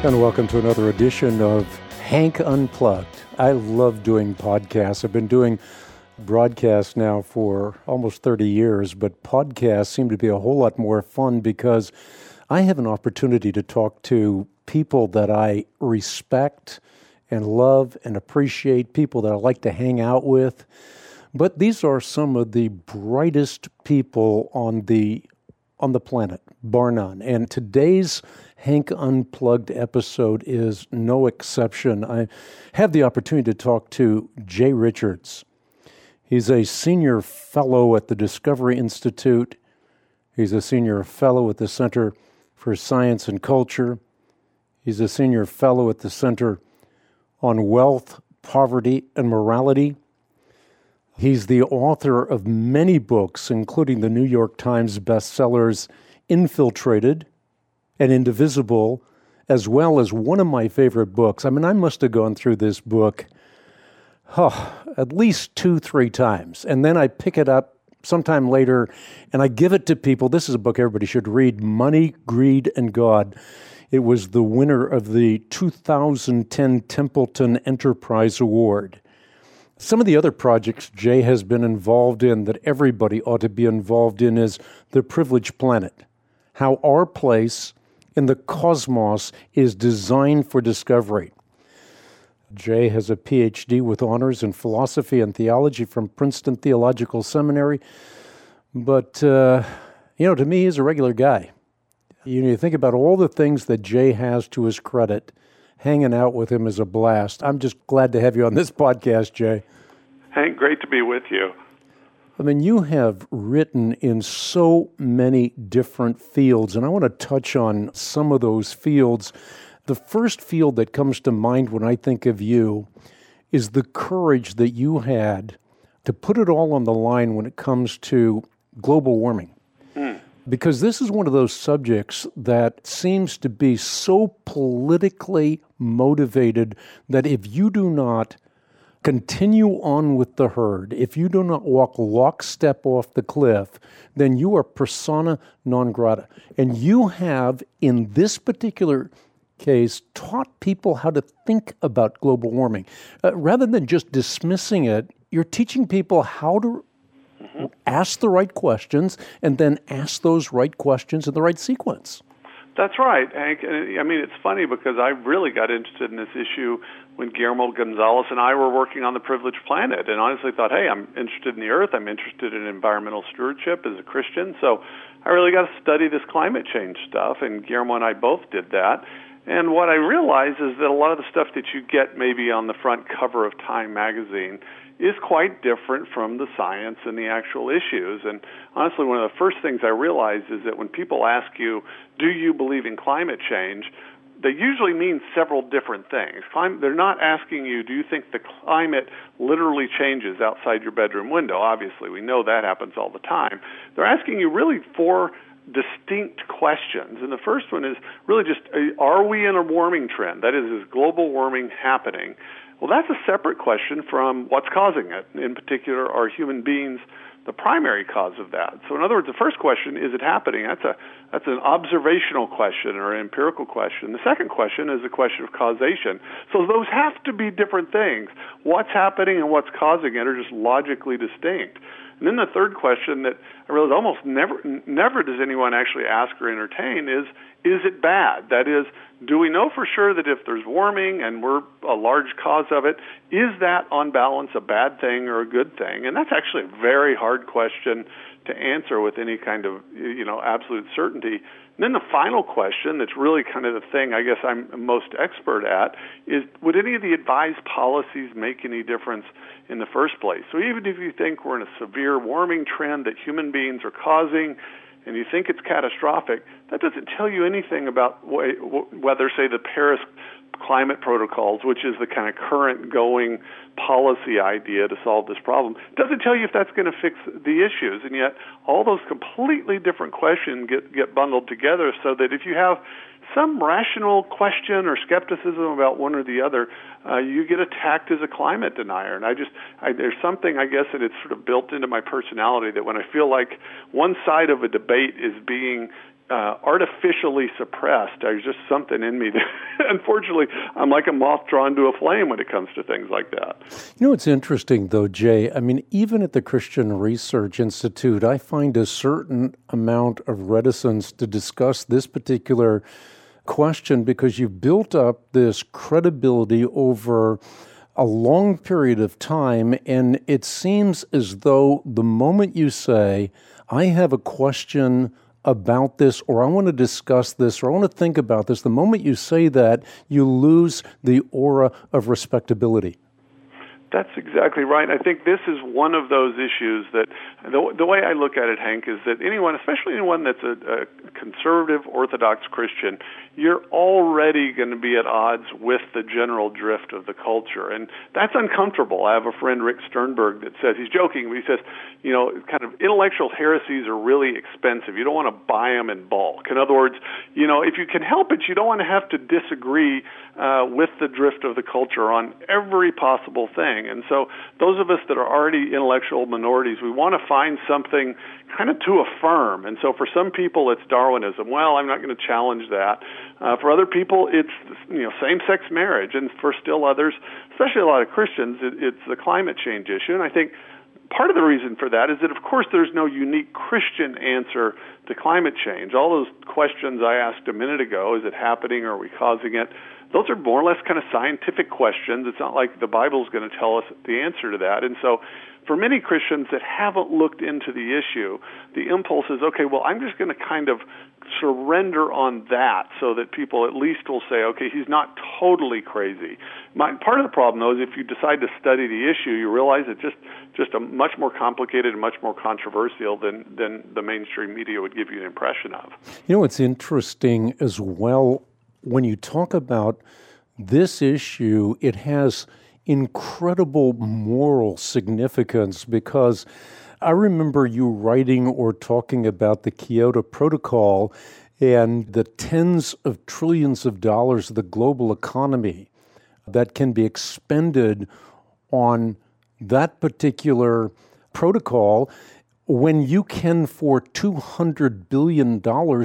And welcome to another edition of Hank Unplugged. I love doing podcasts. I've been doing broadcasts now for almost 30 years, but podcasts seem to be a whole lot more fun because I have an opportunity to talk to people that I respect and love and appreciate, people that I like to hang out with. But these are some of the brightest people on the planet, bar none. And today's Hank Unplugged episode is no exception. I have the opportunity to talk to Jay Richards. He's a senior fellow at the Discovery Institute. He's a senior fellow at the Center for Science and Culture. He's a senior fellow at the Center on Wealth, Poverty, and Morality. He's the author of many books, including the New York Times bestsellers Infiltrated and Indivisible, as well as one of my favorite books. I mean, I must have gone through this book at least 2-3 times, and then I pick it up sometime later, and I give it to people. This is a book everybody should read, Money, Greed, and God. It was the winner of the 2010 Templeton Enterprise Award. Some of the other projects Jay has been involved in that everybody ought to be involved in is The Privileged Planet, how our place in the cosmos is designed for discovery. Jay has a PhD with honors in philosophy and theology from Princeton Theological Seminary. But, to me, he's a regular guy. You think about all the things that Jay has to his credit. Hanging out with him is a blast. I'm just glad to have you on this podcast, Jay. Hank, great to be with you. I mean, you have written in so many different fields, and I want to touch on some of those fields. The first field that comes to mind when I think of you is the courage that you had to put it all on the line when it comes to global warming. Because this is one of those subjects that seems to be so politically motivated that if you do not continue on with the herd, if you do not walk lockstep off the cliff, then you are persona non grata. And you have, in this particular case, taught people how to think about global warming. Rather than just dismissing it, you're teaching people how to ask the right questions and then ask those right questions in the right sequence. That's right, Hank. I mean, it's funny because I really got interested in this issue when Guillermo Gonzalez and I were working on The Privileged Planet, and honestly thought, hey, I'm interested in the earth, I'm interested in environmental stewardship as a Christian, so I really got to study this climate change stuff, and Guillermo and I both did that. And what I realized is that a lot of the stuff that you get maybe on the front cover of Time magazine is quite different from the science and the actual issues. And honestly, one of the first things I realized is that when people ask you, do you believe in climate change, they usually mean several different things. They're not asking you, do you think the climate literally changes outside your bedroom window? Obviously, we know that happens all the time. They're asking you really four distinct questions. And the first one is really just, are we in a warming trend? That is global warming happening? Well, that's a separate question from what's causing it. In particular, are human beings the primary cause of that? So in other words, the first question, is it happening? That's an observational question or an empirical question. The second question is a question of causation. So those have to be different things. What's happening and what's causing it are just logically distinct. And then the third question that I realize almost never does anyone actually ask or entertain is it bad? That is, do we know for sure that if there's warming and we're a large cause of it, is that on balance a bad thing or a good thing? And that's actually a very hard question to answer with any kind of, absolute certainty. And then the final question that's really kind of the thing I guess I'm most expert at is, would any of the advised policies make any difference in the first place? So even if you think we're in a severe warming trend that human beings are causing, and you think it's catastrophic, that doesn't tell you anything about whether, say, the Paris climate protocols, which is the kind of current going policy idea to solve this problem, doesn't tell you if that's going to fix the issues. And yet all those completely different questions get bundled together so that if you have some rational question or skepticism about one or the other, you get attacked as a climate denier. And there's something, I guess, that it's sort of built into my personality that when I feel like one side of a debate is being artificially suppressed. There's just something in me that, unfortunately, I'm like a moth drawn to a flame when it comes to things like that. You know, it's interesting, though, Jay. I mean, even at the Christian Research Institute, I find a certain amount of reticence to discuss this particular question because you've built up this credibility over a long period of time, and it seems as though the moment you say, I have a question about this, or I want to discuss this, or I want to think about this, the moment you say that, you lose the aura of respectability. That's exactly right. I think this is one of those issues that the way I look at it, Hank, is that anyone, especially anyone that's a conservative Orthodox Christian, you're already going to be at odds with the general drift of the culture. And that's uncomfortable. I have a friend, Rick Sternberg, that says, he's joking, but he says, kind of intellectual heresies are really expensive. You don't want to buy them in bulk. In other words, if you can help it, you don't want to have to disagree with the drift of the culture on every possible thing. And so those of us that are already intellectual minorities, we want to find something kind of to affirm. And so for some people, it's Darwinism. Well, I'm not going to challenge that. For other people, it's same-sex marriage. And for still others, especially a lot of Christians, it's the climate change issue. And I think part of the reason for that is that, of course, there's no unique Christian answer to climate change. All those questions I asked a minute ago, is it happening or are we causing it? Those are more or less kind of scientific questions. It's not like the Bible's going to tell us the answer to that. And so for many Christians that haven't looked into the issue, the impulse is, okay, well, I'm just going to kind of surrender on that so that people at least will say, okay, he's not totally crazy. Part of the problem, though, is if you decide to study the issue, you realize it's just a much more complicated and much more controversial than the mainstream media would give you an impression of. You know, it's interesting as well, when you talk about this issue, it has incredible moral significance because I remember you writing or talking about the Kyoto Protocol and the tens of trillions of dollars of the global economy that can be expended on that particular protocol when you can, for $200 billion,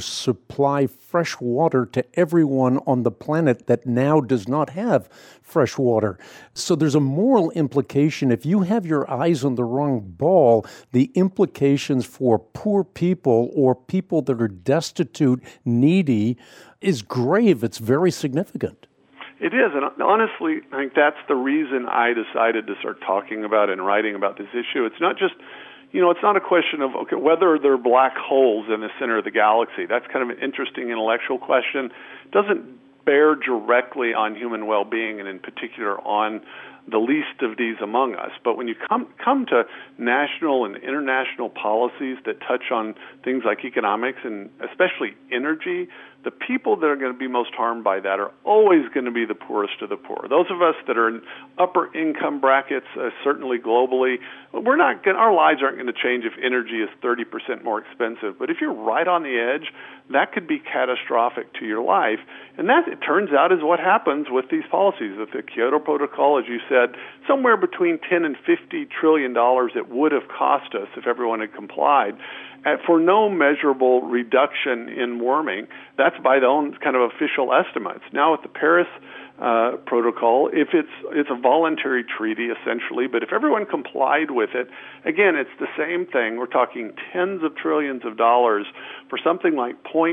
supply fresh water to everyone on the planet that now does not have fresh water. So there's a moral implication. If you have your eyes on the wrong ball, the implications for poor people or people that are destitute, needy, is grave. It's very significant. It is, and honestly, I think that's the reason I decided to start talking about and writing about this issue. It's not just it's not a question of, okay, whether there are black holes in the center of the galaxy. That's kind of an interesting intellectual question. It doesn't bear directly on human well-being and in particular on the least of these among us. But when you come to national and international policies that touch on things like economics and especially energy, the people that are going to be most harmed by that are always going to be the poorest of the poor. Those of us that are in upper income brackets, certainly globally, our lives aren't going to change if energy is 30% more expensive. But if you're right on the edge, that could be catastrophic to your life. And that, it turns out, is what happens with these policies. With the Kyoto Protocol, as you said, somewhere between $10 and $50 trillion it would have cost us if everyone had complied. For no measurable reduction in warming. That's by their own kind of official estimates. Now with the Paris Protocol, if it's a voluntary treaty essentially, but if everyone complied with it, again, it's the same thing. We're talking tens of trillions of dollars for something like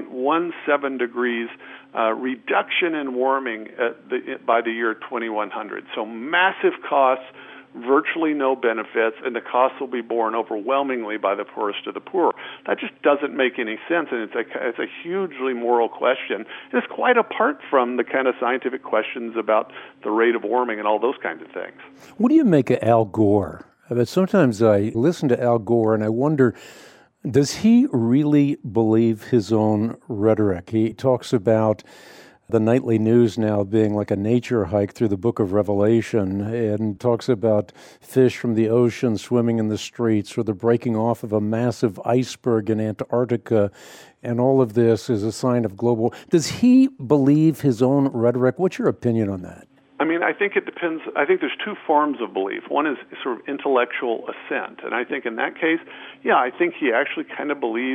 0.17 degrees reduction in warming by the year 2100. So massive costs, virtually no benefits, and the costs will be borne overwhelmingly by the poorest of the poor. That just doesn't make any sense, and it's a hugely moral question. And it's quite apart from the kind of scientific questions about the rate of warming and all those kinds of things. What do you make of Al Gore? But sometimes I listen to Al Gore and I wonder, does he really believe his own rhetoric? He talks about the nightly news now being like a nature hike through the book of Revelation, and talks about fish from the ocean swimming in the streets or the breaking off of a massive iceberg in Antarctica. And all of this is a sign of global. Does he believe his own rhetoric? What's your opinion on that? I mean, I think it depends. I think there's two forms of belief. One is sort of intellectual assent. And I think in that case, I think he actually kind of believes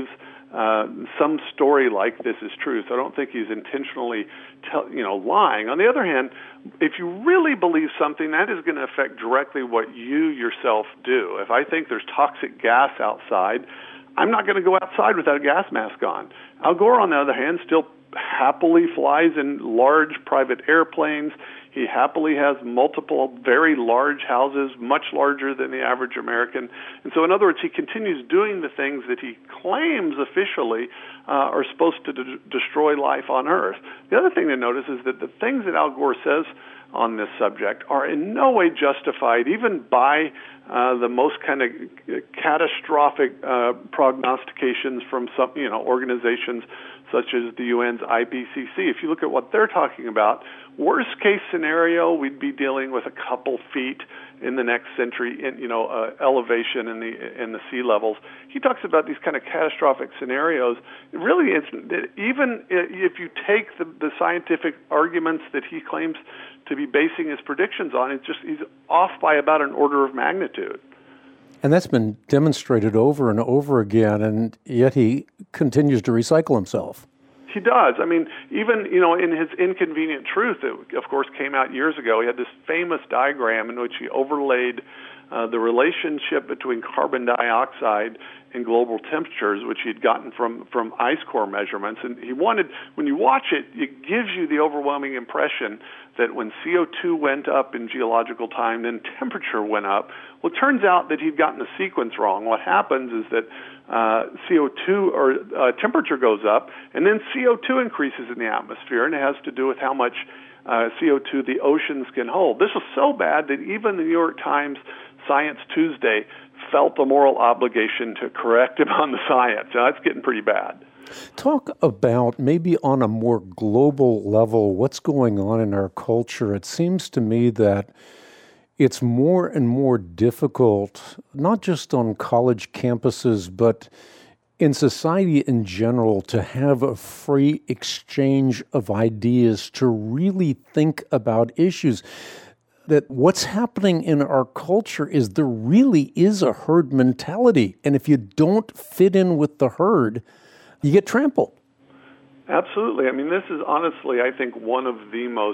some story like this is true. So I don't think he's intentionally lying. On the other hand, if you really believe something, that is going to affect directly what you yourself do. If I think there's toxic gas outside, I'm not going to go outside without a gas mask on. Al Gore, on the other hand, still happily flies in large private airplanes. He happily has multiple very large houses, much larger than the average American. And so, in other words, he continues doing the things that he claims officially are supposed to destroy life on Earth. The other thing to notice is that the things that Al Gore says on this subject are in no way justified, even by the most kind of catastrophic prognostications from some, organizations such as the UN's IPCC. If you look at what they're talking about, worst case scenario, we'd be dealing with a couple feet in the next century in elevation in the sea levels. He talks about these kind of catastrophic scenarios. Really, even if you take the scientific arguments that he claims to be basing his predictions on, he's off by about an order of magnitude. And that's been demonstrated over and over again, and yet he continues to recycle himself. He does. I mean, even, in his Inconvenient Truth, that, of course, came out years ago, he had this famous diagram in which he overlaid the relationship between carbon dioxide and global temperatures, which he'd gotten from ice core measurements. And he wanted, when you watch it, it gives you the overwhelming impression that when CO2 went up in geological time, then temperature went up. Well, it turns out that he'd gotten the sequence wrong. What happens is that CO2 or temperature goes up, and then CO2 increases in the atmosphere, and it has to do with how much CO2 the oceans can hold. This was so bad that even the New York Times Science Tuesday felt a moral obligation to correct him on the science. Now, that's getting pretty bad. Talk about, maybe on a more global level, what's going on in our culture. It seems to me that it's more and more difficult, not just on college campuses, but in society in general, to have a free exchange of ideas, to really think about issues. That what's happening in our culture is there really is a herd mentality. And if you don't fit in with the herd, you get trampled. Absolutely. I mean, this is honestly, I think, one of the most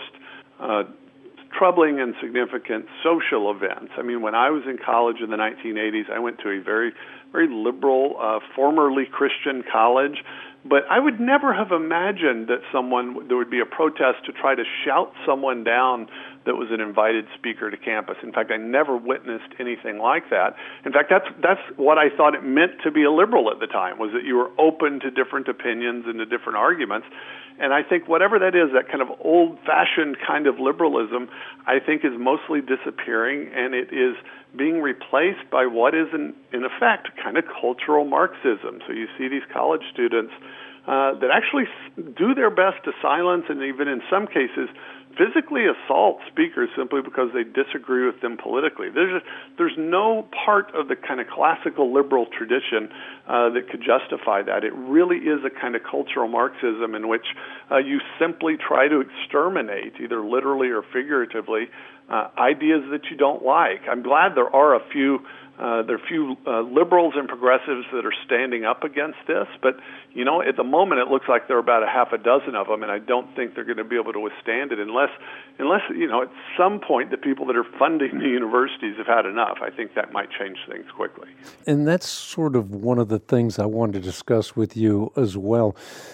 troubling and significant social events. I mean, when I was in college in the 1980s, I went to a very, very liberal, formerly Christian college. But I would never have imagined that there would be a protest to try to shout someone down that was an invited speaker to campus. In fact, I never witnessed anything like that. In fact, that's what I thought it meant to be a liberal at the time, was that you were open to different opinions and to different arguments. And I think whatever that is, that kind of old-fashioned kind of liberalism, I think is mostly disappearing, and it is being replaced by what is, in effect, kind of cultural Marxism. So you see these college students that actually do their best to silence and even in some cases physically assault speakers simply because they disagree with them politically. There's no part of the kind of classical liberal tradition that could justify that. It really is a kind of cultural Marxism in which you simply try to exterminate, either literally or figuratively, ideas that you don't like. I'm glad there are a few liberals and progressives that are standing up against this, but at the moment it looks like there are about a half a dozen of them, and I don't think they're going to be able to withstand it unless at some point the people that are funding the universities have had enough. I think that might change things quickly. And that's sort of one of the things I wanted to discuss with you as well.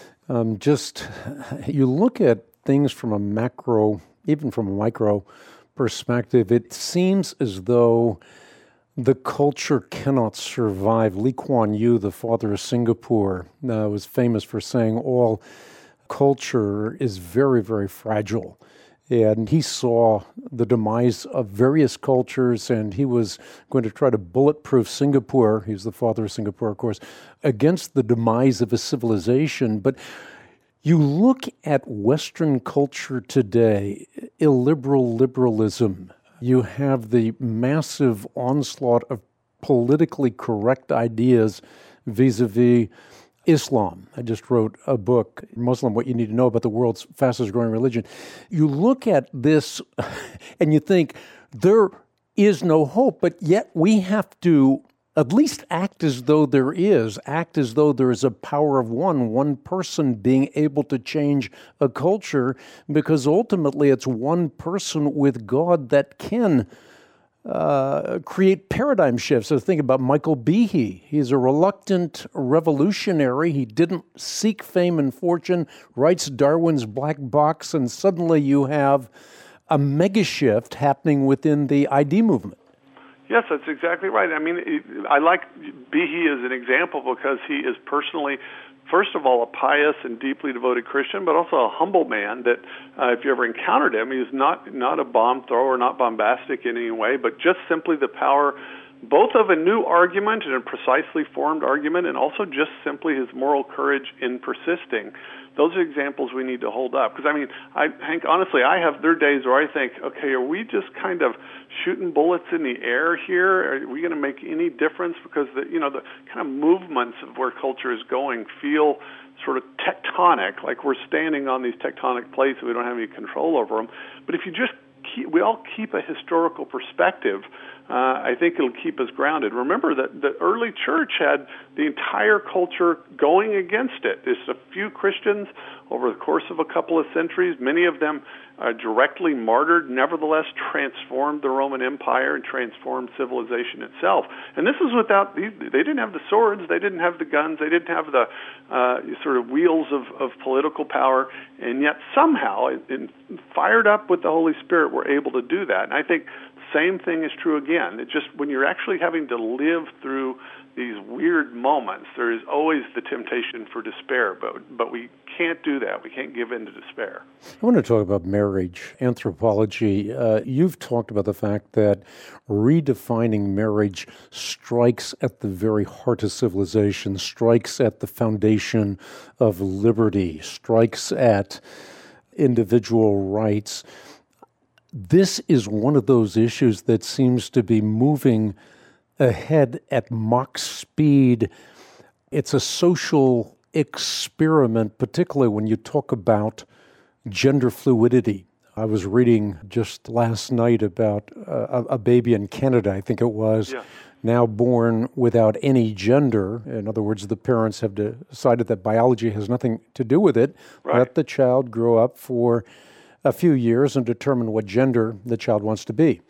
You look at things from a macro, even from a micro perspective, it seems as though the culture cannot survive. Lee Kuan Yew, the father of Singapore, was famous for saying all culture is very, very fragile. And he saw the demise of various cultures, and he was going to try to bulletproof Singapore. He's the father of Singapore, of course, against the demise of a civilization. But you look at Western culture today, illiberal liberalism. You have the massive onslaught of politically correct ideas vis-a-vis Islam. I just wrote a book, Muslim, What You Need to Know About the World's Fastest Growing Religion. You look at this and you think there is no hope, but yet we have to at least act as though there is, act as though there is a power of one person being able to change a culture, because ultimately it's one person with God that can create paradigm shifts. So think about Michael Behe. He's a reluctant revolutionary. He didn't seek fame and fortune, writes Darwin's Black Box, and suddenly you have a mega shift happening within the ID movement. Yes, that's exactly right. I mean, I like Behe as an example because he is personally, first of all, a pious and deeply devoted Christian, but also a humble man that if you ever encountered him, he's not a bomb thrower, not bombastic in any way, but just simply the power both of a new argument and a precisely formed argument, and also just simply his moral courage in persisting. Those are examples we need to hold up. Because, I mean, Hank, honestly, there are days where I think, okay, are we just kind of shooting bullets in the air here? Are we going to make any difference? Because the kind of movements of where culture is going feel sort of tectonic, like we're standing on these tectonic plates and we don't have any control over them. But if you just we all keep a historical perspective, I think it'll keep us grounded. Remember that the early church had the entire culture going against it. There's a few Christians over the course of a couple of centuries, many of them directly martyred, nevertheless transformed the Roman Empire and transformed civilization itself. And this is without, they didn't have the swords, they didn't have the guns, they didn't have the sort of wheels of political power, and yet somehow, fired up with the Holy Spirit, we're able to do that. And I think same thing is true again. It just, when you're actually having to live through these weird moments, there is always the temptation for despair, but we can't do that. We can't give in to despair. I want to talk about marriage, anthropology. You've talked about the fact that redefining marriage strikes at the very heart of civilization, strikes at the foundation of liberty, strikes at individual rights. This is one of those issues that seems to be moving ahead at Mach speed. It's a social experiment, particularly when you talk about gender fluidity. I was reading just last night about a baby in Canada, I think it was, now born without any gender. In other words, the parents have decided that biology has nothing to do with it. Right. Let the child grow up for a few years and determine what gender the child wants to be.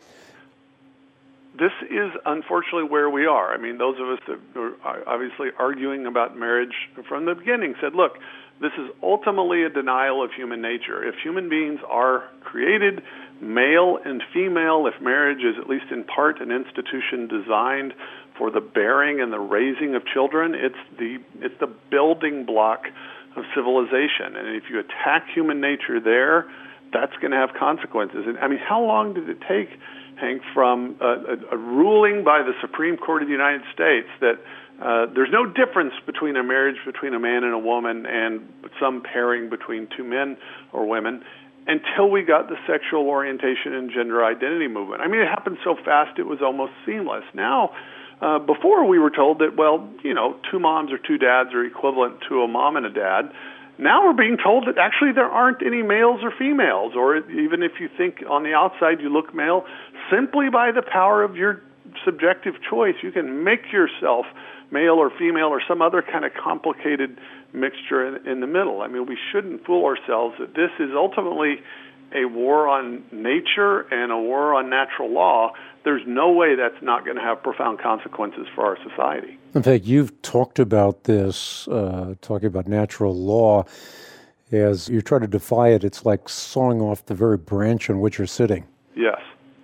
This is unfortunately where we are. I mean, those of us that are obviously arguing about marriage from the beginning said, look, this is ultimately a denial of human nature. If human beings are created male and female, if marriage is at least in part an institution designed for the bearing and the raising of children, it's the building block of civilization. And if you attack human nature there, that's going to have consequences. And I mean, how long did it take, Hank, from a ruling by the Supreme Court of the United States that there's no difference between a marriage between a man and a woman and some pairing between two men or women, until we got the sexual orientation and gender identity movement? I mean, it happened so fast it was almost seamless. Now, before we were told that, well, two moms or two dads are equivalent to a mom and a dad. Now we're being told that actually there aren't any males or females, or even if you think on the outside you look male, simply by the power of your subjective choice, you can make yourself male or female or some other kind of complicated mixture in the middle. I mean, we shouldn't fool ourselves that this is ultimately a war on nature and a war on natural law. There's no way that's not going to have profound consequences for our society. In fact, you've talked about this, talking about natural law. As you try to defy it, it's like sawing off the very branch on which you're sitting. Yes.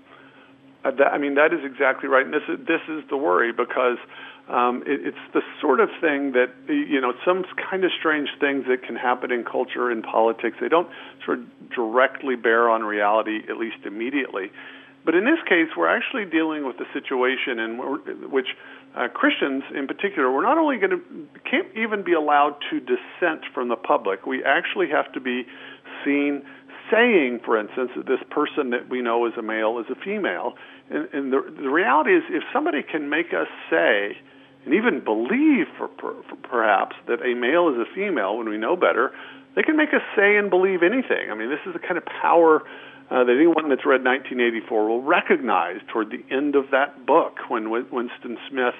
That is exactly right. And this is the worry, because it's the sort of thing that, some kind of strange things that can happen in culture and politics. They don't sort of directly bear on reality, at least immediately. But in this case, we're actually dealing with a situation in which Christians, in particular, we're not only can't even be allowed to dissent from the public. We actually have to be seen saying, for instance, that this person that we know is a male is a female. And the reality is, if somebody can make us say, and even believe, perhaps, that a male is a female when we know better, they can make us say and believe anything. I mean, this is the kind of power that anyone that's read 1984 will recognize toward the end of that book when Winston Smith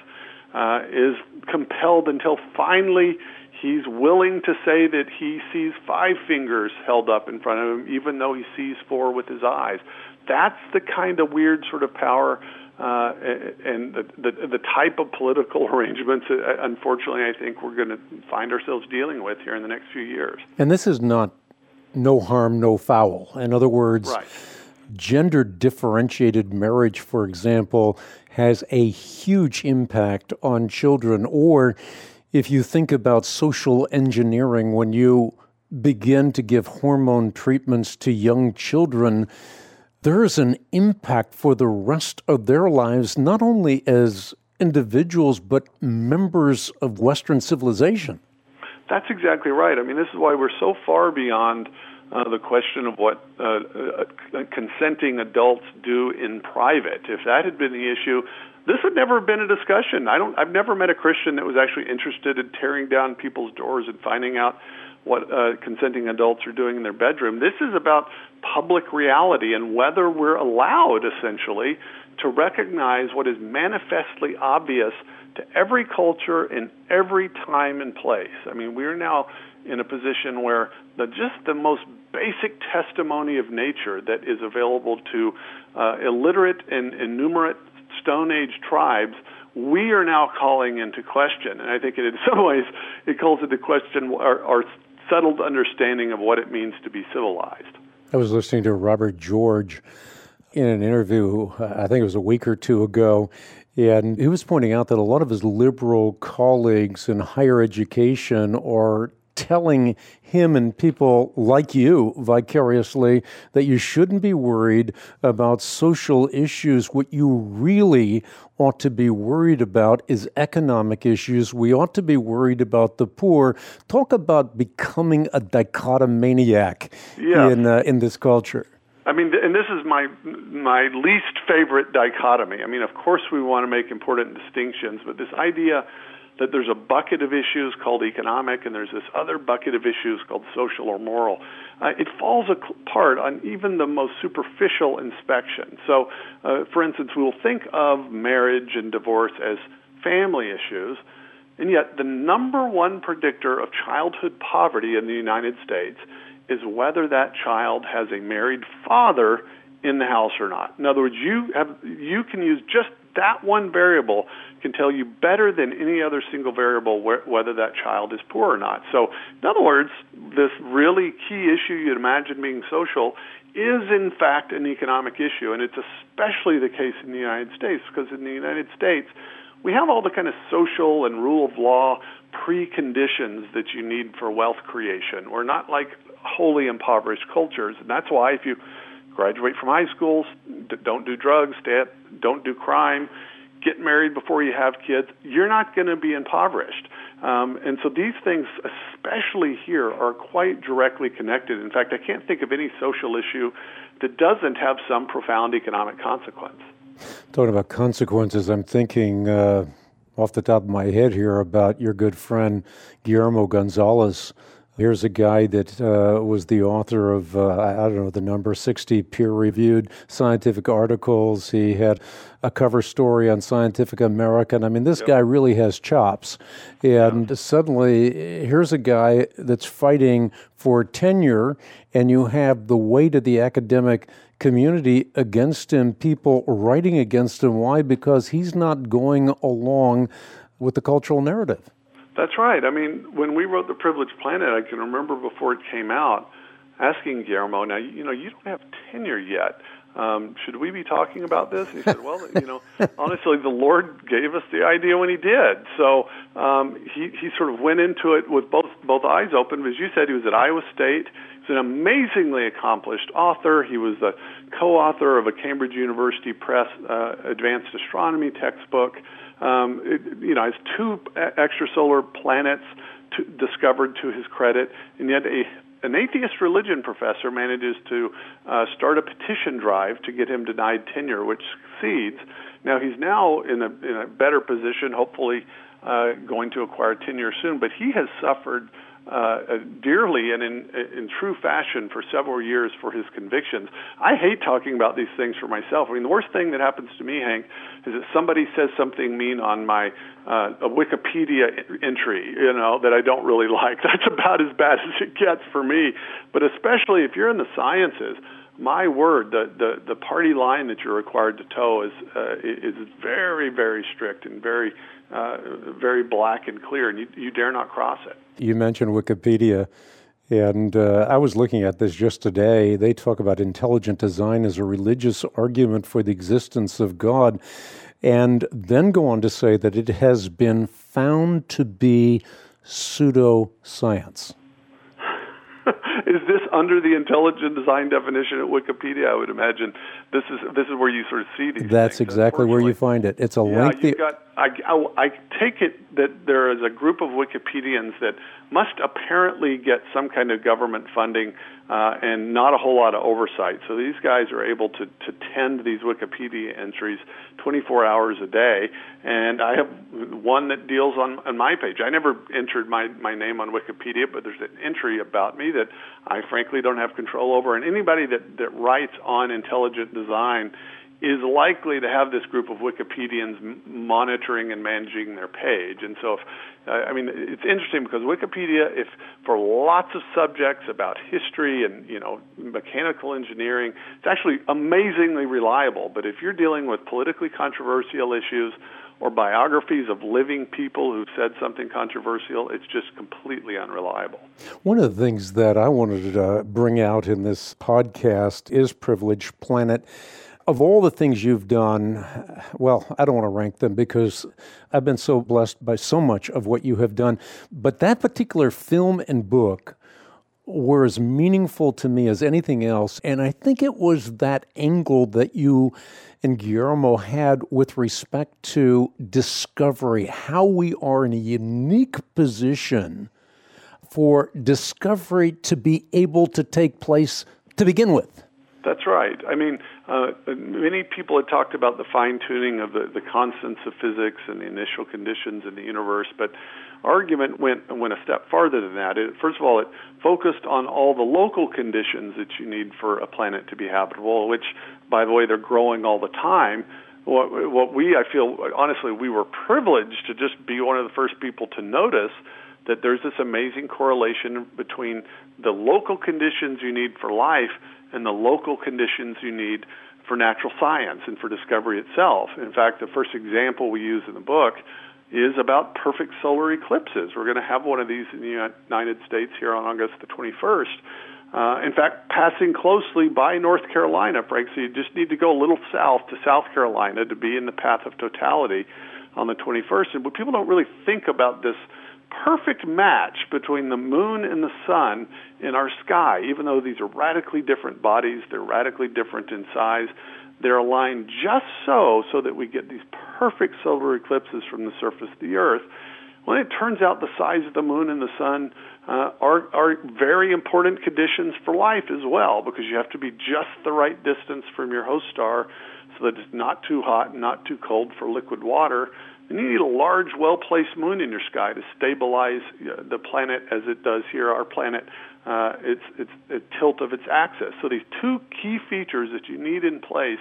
is compelled until finally he's willing to say that he sees 5 fingers held up in front of him, even though he sees 4 with his eyes. That's the kind of weird sort of power and the type of political arrangements, unfortunately, I think we're going to find ourselves dealing with here in the next few years. And this is not no harm, no foul. In other words, right. Gender differentiated marriage, for example, has a huge impact on children. Or if you think about social engineering, when you begin to give hormone treatments to young children, there's an impact for the rest of their lives, not only as individuals, but members of Western civilization. That's exactly right. I mean, this is why we're so far beyond the question of what consenting adults do in private. If that had been the issue, this had never been a discussion. I've never met a Christian that was actually interested in tearing down people's doors and finding out what consenting adults are doing in their bedroom. This is about public reality and whether we're allowed, essentially, to recognize what is manifestly obvious to every culture in every time and place. I mean, we're now in a position where just the most basic testimony of nature that is available to illiterate and innumerate Stone Age tribes, we are now calling into question. And I think in some ways it calls into question our settled understanding of what it means to be civilized. I was listening to Robert George in an interview, I think it was a week or two ago, and he was pointing out that a lot of his liberal colleagues in higher education are telling him and people like you vicariously that you shouldn't be worried about social issues. What you really ought to be worried about is economic issues. We ought to be worried about the poor. Talk about becoming a dichotomaniac in this culture. I mean, and this is my least favorite dichotomy. I mean, of course we want to make important distinctions, but this idea that there's a bucket of issues called economic and there's this other bucket of issues called social or moral, it falls apart on even the most superficial inspection. So, for instance, we'll think of marriage and divorce as family issues, and yet the number one predictor of childhood poverty in the United States is whether that child has a married father in the house or not. In other words, you can use just that one variable can tell you better than any other single variable whether that child is poor or not. So, in other words, this really key issue you'd imagine being social is in fact an economic issue, and it's especially the case in the United States, because in the United States we have all the kind of social and rule of law preconditions that you need for wealth creation. We're not like wholly impoverished cultures, and that's why if you graduate from high schools, don't do drugs, don't do crime, get married before you have kids, you're not going to be impoverished. And so these things, especially here, are quite directly connected. In fact, I can't think of any social issue that doesn't have some profound economic consequence. Talking about consequences, I'm thinking off the top of my head here about your good friend Guillermo Gonzalez. Here's a guy that was the author of, I don't know the number, 60 peer-reviewed scientific articles. He had a cover story on Scientific American. I mean, this guy really has chops. And suddenly, here's a guy that's fighting for tenure, and you have the weight of the academic community against him, people writing against him. Why? Because he's not going along with the cultural narrative. That's right. I mean, when we wrote The Privileged Planet, I can remember before it came out asking Guillermo, now, you don't have tenure yet. Should we be talking about this? And he said, well, honestly, the Lord gave us the idea when he did. So he sort of went into it with both eyes open. As you said, he was at Iowa State. He's an amazingly accomplished author. He was the co-author of a Cambridge University Press advanced astronomy textbook. Has 2 extrasolar planets discovered to his credit, and yet an atheist religion professor manages to start a petition drive to get him denied tenure, which succeeds. Now he's now in a better position, hopefully going to acquire tenure soon, but he has suffered dearly and in true fashion for several years for his convictions. I hate talking about these things for myself. I mean, the worst thing that happens to me, Hank, is that somebody says something mean on my a Wikipedia entry, that I don't really like. That's about as bad as it gets for me. But especially if you're in the sciences, my word, the party line that you're required to toe is very, very strict and very very black and clear, and you dare not cross it. You mentioned Wikipedia, and I was looking at this just today. They talk about intelligent design as a religious argument for the existence of God, and then go on to say that it has been found to be pseudoscience. Is this under the intelligent design definition at Wikipedia? I would imagine this is where you sort of see these. That's things, exactly where you find it. It's a lengthy. I take it that there is a group of Wikipedians that must apparently get some kind of government funding and not a whole lot of oversight. So these guys are able to tend these Wikipedia entries 24 hours a day. And I have one that deals on my page. I never entered my name on Wikipedia, but there's an entry about me that I frankly don't have control over. And anybody that writes on intelligent design is likely to have this group of Wikipedians monitoring and managing their page. And so, it's interesting because Wikipedia, if for lots of subjects about history and, mechanical engineering, it's actually amazingly reliable. But if you're dealing with politically controversial issues or biographies of living people who've said something controversial, it's just completely unreliable. One of the things that I wanted to bring out in this podcast is Privilege Planet. Of all the things you've done, well, I don't want to rank them because I've been so blessed by so much of what you have done. But that particular film and book were as meaningful to me as anything else. And I think it was that angle that you and Guillermo had with respect to discovery, how we are in a unique position for discovery to be able to take place to begin with. That's right. Many people had talked about the fine-tuning of the constants of physics and the initial conditions in the universe, but argument went a step farther than that. First of all, it focused on all the local conditions that you need for a planet to be habitable, which, by the way, they're growing all the time. I feel, honestly, we were privileged to just be one of the first people to notice that there's this amazing correlation between the local conditions you need for life and the local conditions you need for natural science and for discovery itself. In fact, the first example we use in the book is about perfect solar eclipses. We're going to have one of these in the United States here on August the 21st. In fact, passing closely by North Carolina, Frank, so you just need to go a little south to South Carolina to be in the path of totality on the 21st. And but people don't really think about this perfect match between the moon and the sun in our sky. Even though these are radically different bodies, they're radically different in size, they're aligned just so that we get these perfect solar eclipses from the surface of the Earth. Well, it turns out the size of the moon and the sun are very important conditions for life as well, because you have to be just the right distance from your host star so that it's not too hot and not too cold for liquid water. And you need a large, well-placed moon in your sky to stabilize the planet as it does here, our planet, it's a tilt of its axis. So these two key features that you need in place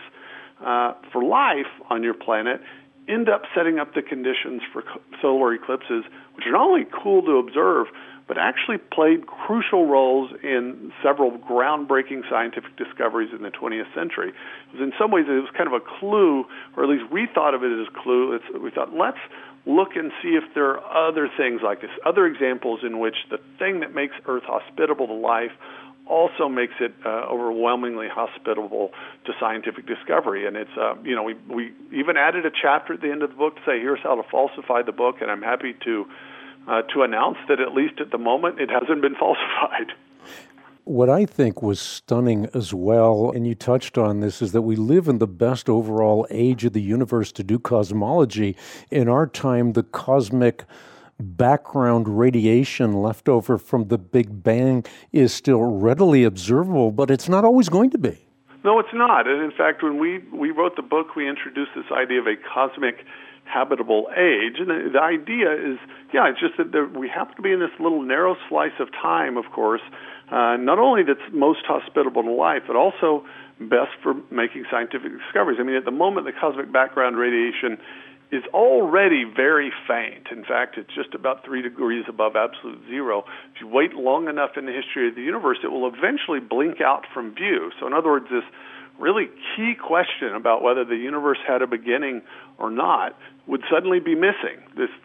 for life on your planet end up setting up the conditions for solar eclipses, which are not only cool to observe, but actually played crucial roles in several groundbreaking scientific discoveries in the 20th century. In some ways, it was kind of a clue, or at least we thought of it as a clue. We thought, let's look and see if there are other things like this, other examples in which the thing that makes Earth hospitable to life also makes it overwhelmingly hospitable to scientific discovery. And it's, we even added a chapter at the end of the book to say, here's how to falsify the book, and I'm happy to announce that at least at the moment it hasn't been falsified. What I think was stunning as well, and you touched on this, is that we live in the best overall age of the universe to do cosmology. In our time, the cosmic background radiation left over from the Big Bang is still readily observable, but it's not always going to be. No, it's not. And in fact, when we wrote the book, we introduced this idea of a cosmic habitable age. And the idea is, it's just that we happen to be in this little narrow slice of time, of course, not only that's most hospitable to life, but also best for making scientific discoveries. I mean, at the moment, the cosmic background radiation is already very faint. In fact, it's just about 3 degrees above absolute zero. If you wait long enough in the history of the universe, it will eventually blink out from view. So in other words, this really key question about whether the universe had a beginning or not would suddenly be missing.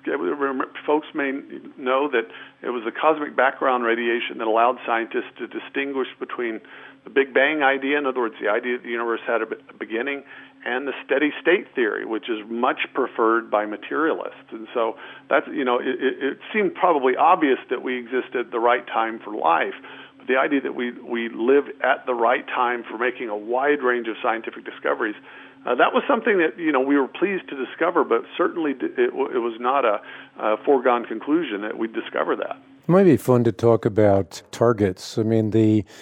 Folks may know that it was the cosmic background radiation that allowed scientists to distinguish between the Big Bang idea, in other words, the idea that the universe had a beginning, and the steady state theory, which is much preferred by materialists. And so that's, it seemed probably obvious that we existed at the right time for life. But the idea that we live at the right time for making a wide range of scientific discoveries, that was something that, we were pleased to discover, but certainly it was not a foregone conclusion that we'd discover that. It might be fun to talk about targets. I mean,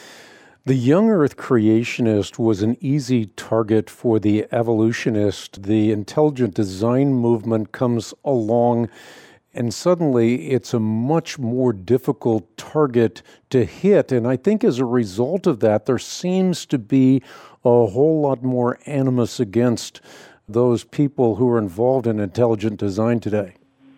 the young Earth creationist was an easy target for the evolutionist. The intelligent design movement comes along, and suddenly it's a much more difficult target to hit. And I think as a result of that, there seems to be a whole lot more animus against those people who are involved in intelligent design today.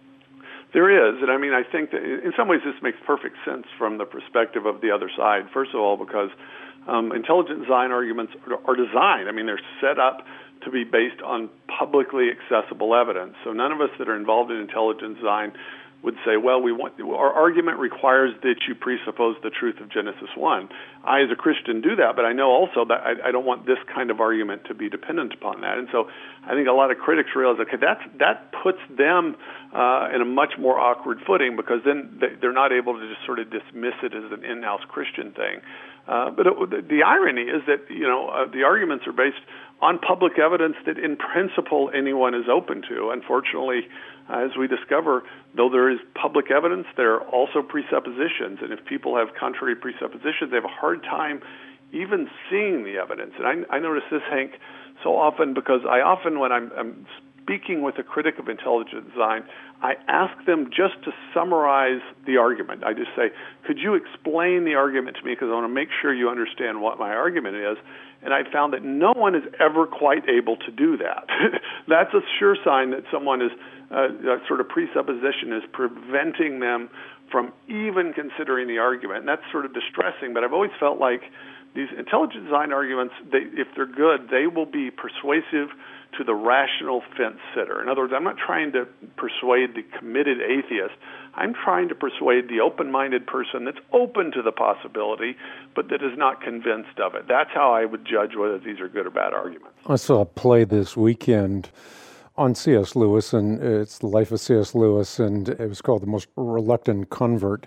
There is, and I think that in some ways this makes perfect sense from the perspective of the other side. First of all, because intelligent design arguments are designed. I mean, they're set up to be based on publicly accessible evidence. So none of us that are involved in intelligent design would say, well, our argument requires that you presuppose the truth of Genesis 1. I, as a Christian, do that, but I know also that I don't want this kind of argument to be dependent upon that. And so I think a lot of critics realize, okay, that puts them in a much more awkward footing, because then they're not able to just sort of dismiss it as an in-house Christian thing. But the irony is that, the arguments are based on public evidence that in principle anyone is open to. Unfortunately, as we discover, though there is public evidence, there are also presuppositions. And if people have contrary presuppositions, they have a hard time even seeing the evidence. And I notice this, Hank, so often, because when I'm speaking with a critic of intelligent design, I ask them just to summarize the argument. I just say, could you explain the argument to me, because I want to make sure you understand what my argument is. And I found that no one is ever quite able to do that. That's a sure sign that someone is, a sort of presupposition is preventing them from even considering the argument. And that's sort of distressing, but I've always felt like these intelligent design arguments, if they're good, they will be persuasive to the rational fence sitter. In other words, I'm not trying to persuade the committed atheist. I'm trying to persuade the open-minded person that's open to the possibility, but that is not convinced of it. That's how I would judge whether these are good or bad arguments. I saw a play this weekend on C.S. Lewis, and it's the life of C.S. Lewis, and it was called The Most Reluctant Convert.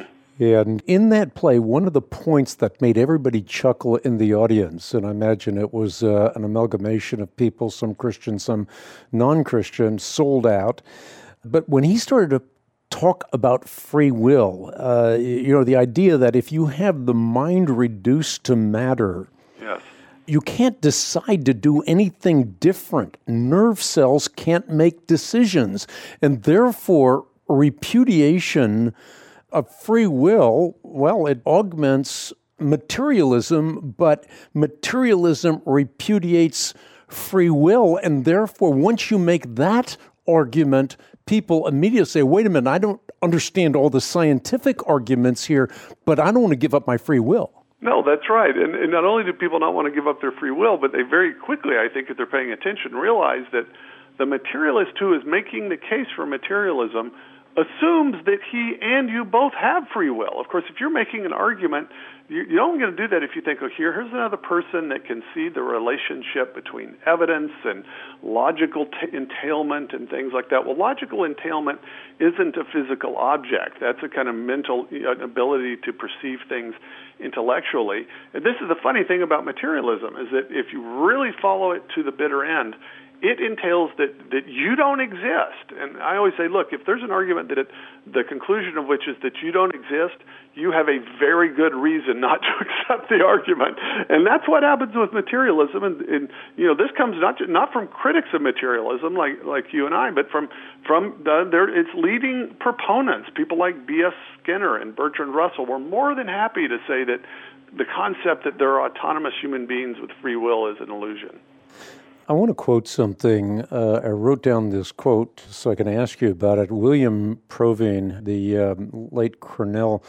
And in that play, one of the points that made everybody chuckle in the audience, and I imagine it was an amalgamation of people, some Christian, some non-Christian, sold out. But when he started to talk about free will, the idea that if you have the mind reduced to matter, yes, you can't decide to do anything different. Nerve cells can't make decisions. And therefore, repudiation of free will, well, it augments materialism, but materialism repudiates free will. And therefore, once you make that argument, people immediately say, wait a minute, I don't understand all the scientific arguments here, but I don't want to give up my free will. No, that's right. And not only do people not want to give up their free will, but they very quickly, I think, if they're paying attention, realize that the materialist who is making the case for materialism assumes that he and you both have free will. Of course, if you're making an argument, you're only going to do that if you think, oh, here's another person that can see the relationship between evidence and logical entailment and things like that. Well, logical entailment isn't a physical object. That's a kind of mental ability to perceive things intellectually. And this is the funny thing about materialism, is that if you really follow it to the bitter end, it entails that you don't exist. And I always say, look, if there's an argument that the conclusion of which is that you don't exist, you have a very good reason not to accept the argument. And that's what happens with materialism. And this comes not from critics of materialism like you and I, but from its leading proponents, people like B.S. Skinner and Bertrand Russell, were more than happy to say that the concept that there are autonomous human beings with free will is an illusion. I want to quote something. I wrote down this quote so I can ask you about it. William Provine, the late Cornell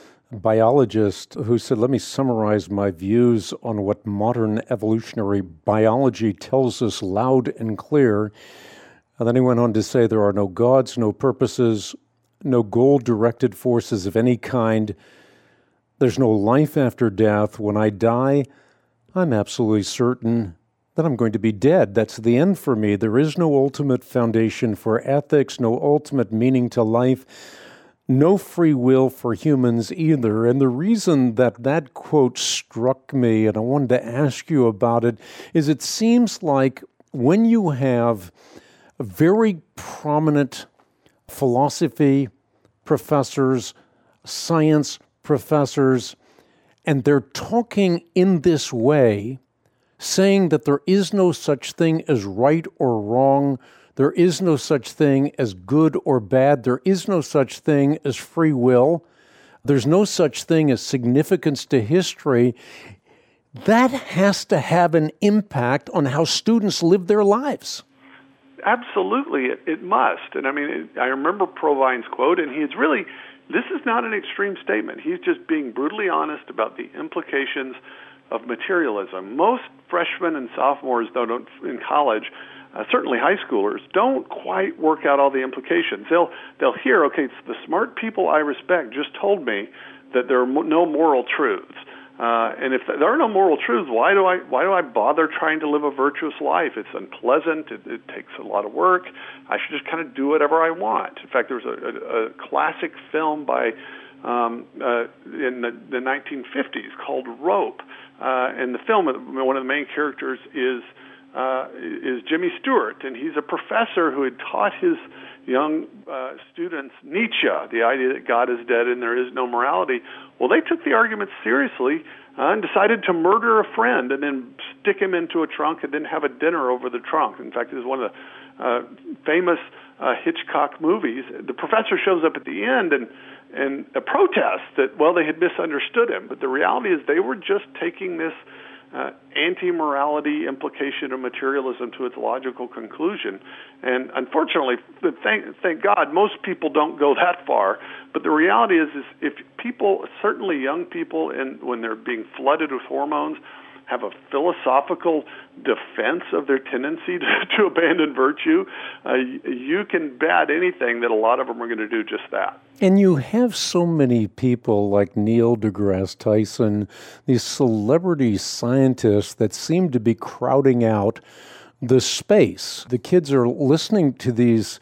biologist, who said, let me summarize my views on what modern evolutionary biology tells us loud and clear. And then he went on to say, there are no gods, no purposes, no goal-directed forces of any kind. There's no life after death. When I die, I'm absolutely certain that I'm going to be dead. That's the end for me. There is no ultimate foundation for ethics, no ultimate meaning to life, no free will for humans either. And the reason that quote struck me, and I wanted to ask you about it, is it seems like when you have very prominent philosophy professors, science professors, and they're talking in this way, saying that there is no such thing as right or wrong, there is no such thing as good or bad, there is no such thing as free will, there's no such thing as significance to history, that has to have an impact on how students live their lives. Absolutely, it must. And I remember Provine's quote, and this is not an extreme statement. He's just being brutally honest about the implications of materialism. Most freshmen and sophomores, though, in college, certainly high schoolers, don't quite work out all the implications. They'll hear, okay, it's the smart people I respect just told me that there are no moral truths. And if there are no moral truths, why do I bother trying to live a virtuous life? It's unpleasant. It takes a lot of work. I should just kind of do whatever I want. In fact, there was a classic film by in the 1950s called Rope. And the film, one of the main characters is Jimmy Stewart, and he's a professor who had taught his young students Nietzsche, the idea that God is dead and there is no morality. Well, they took the argument seriously and decided to murder a friend and then stick him into a trunk and then have a dinner over the trunk. In fact, it was one of the famous Hitchcock movies. The professor shows up at the end and protests that, well, they had misunderstood him. But the reality is they were just taking this anti-morality implication of materialism to its logical conclusion. And unfortunately, thank God, most people don't go that far. But the reality is if people, certainly young people, when they're being flooded with hormones, have a philosophical defense of their tendency to abandon virtue, you can bet anything that a lot of them are going to do just that. And you have so many people like Neil deGrasse Tyson, these celebrity scientists that seem to be crowding out the space. The kids are listening to these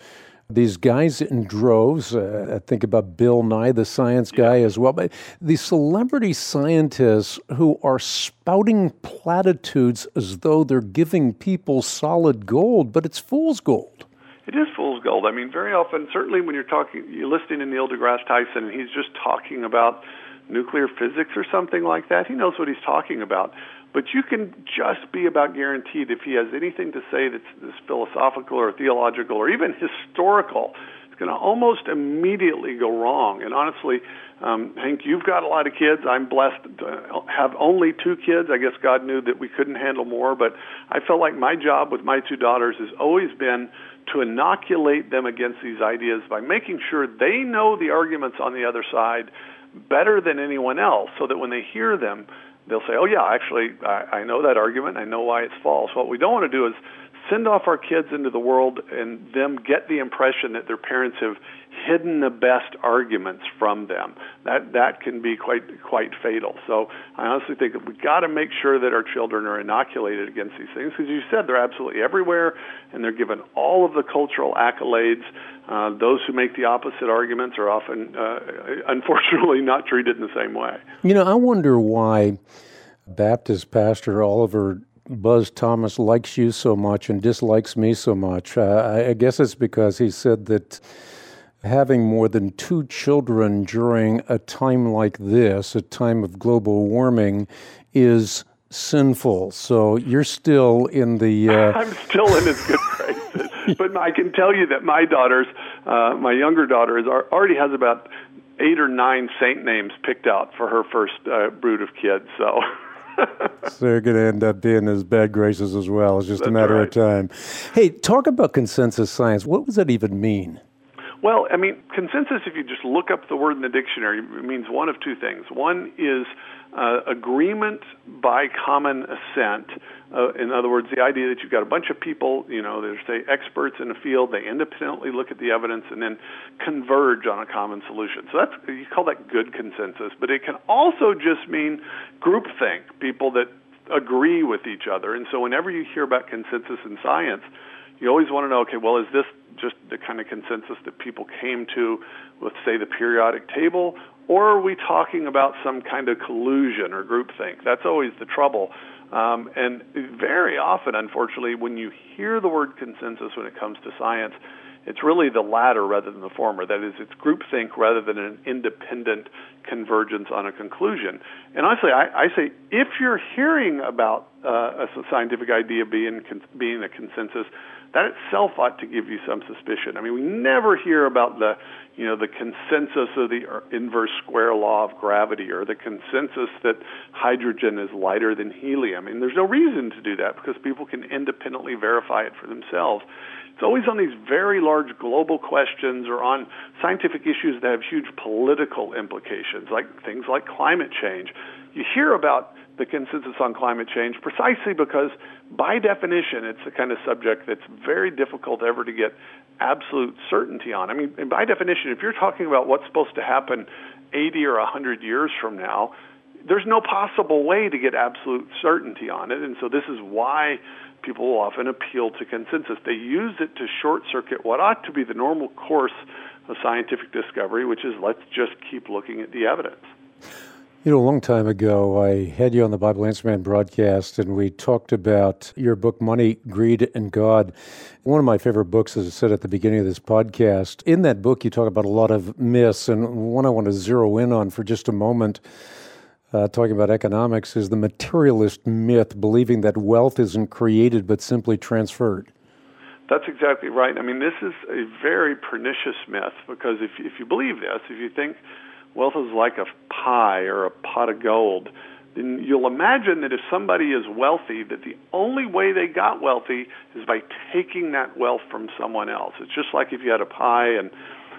guys in droves. I think about Bill Nye, the science guy, as well. But these celebrity scientists who are spouting platitudes as though they're giving people solid gold, but it's fool's gold. It is fool's gold. Very often, certainly when you're listening to Neil deGrasse Tyson, and he's just talking about nuclear physics or something like that, he knows what he's talking about. But you can just be about guaranteed if he has anything to say that's philosophical or theological or even historical, it's going to almost immediately go wrong. And honestly, Hank, you've got a lot of kids. I'm blessed to have only 2 kids. I guess God knew that we couldn't handle more. But I felt like my job with my 2 daughters has always been to inoculate them against these ideas by making sure they know the arguments on the other side better than anyone else, so that when they hear them, they'll say, oh, yeah, actually, I know that argument. I know why it's false. What we don't want to do is send off our kids into the world and them get the impression that their parents have hidden the best arguments from them. That can be quite fatal. So I honestly think that we've got to make sure that our children are inoculated against these things, because you said they're absolutely everywhere, and they're given all of the cultural accolades. Those who make the opposite arguments are often, unfortunately, not treated in the same way. I wonder why Baptist pastor Oliver Buzz Thomas likes you so much and dislikes me so much. I guess it's because he said that having more than 2 children during a time like this, a time of global warming, is sinful. So you're still in the... I'm still in his good graces. But I can tell you that my younger daughter already has about 8 or 9 saint names picked out for her first brood of kids. So... So you're going to end up being in his bad graces as well. It's just a matter of time. Hey, talk about consensus science. What does that even mean? Well, I mean, consensus, if you just look up the word in the dictionary, it means one of 2 things. One is agreement by common assent. In other words, the idea that you've got a bunch of people, they're, say, experts in a field, they independently look at the evidence and then converge on a common solution. So you call that good consensus. But it can also just mean groupthink, people that agree with each other. And so whenever you hear about consensus in science, you always want to know, okay, well, is this just the kind of consensus that people came to with, say, the periodic table, or are we talking about some kind of collusion or groupthink? That's always the trouble. And very often, unfortunately, when you hear the word consensus when it comes to science, it's really the latter rather than the former. That is, it's groupthink rather than an independent convergence on a conclusion. And honestly, I say, if you're hearing about a scientific idea being a consensus, that itself ought to give you some suspicion. I mean, we never hear about the consensus of the inverse square law of gravity or the consensus that hydrogen is lighter than helium. And there's no reason to do that because people can independently verify it for themselves. It's always on these very large global questions or on scientific issues that have huge political implications, like things like climate change. You hear about the consensus on climate change precisely because, by definition, it's the kind of subject that's very difficult ever to get absolute certainty on. I mean, and by definition, if you're talking about what's supposed to happen 80 or 100 years from now, there's no possible way to get absolute certainty on it. And so this is why people will often appeal to consensus. They use it to short-circuit what ought to be the normal course of scientific discovery, which is let's just keep looking at the evidence. A long time ago, I had you on the Bible Answer Man broadcast, and we talked about your book, Money, Greed, and God. One of my favorite books, as I said at the beginning of this podcast. In that book, you talk about a lot of myths, and one I want to zero in on for just a moment, talking about economics, is the materialist myth, believing that wealth isn't created but simply transferred. That's exactly right. I mean, this is a very pernicious myth because if you believe this, if you think wealth is like a pie or a pot of gold, then you'll imagine that if somebody is wealthy, that the only way they got wealthy is by taking that wealth from someone else. It's just like if you had a pie and,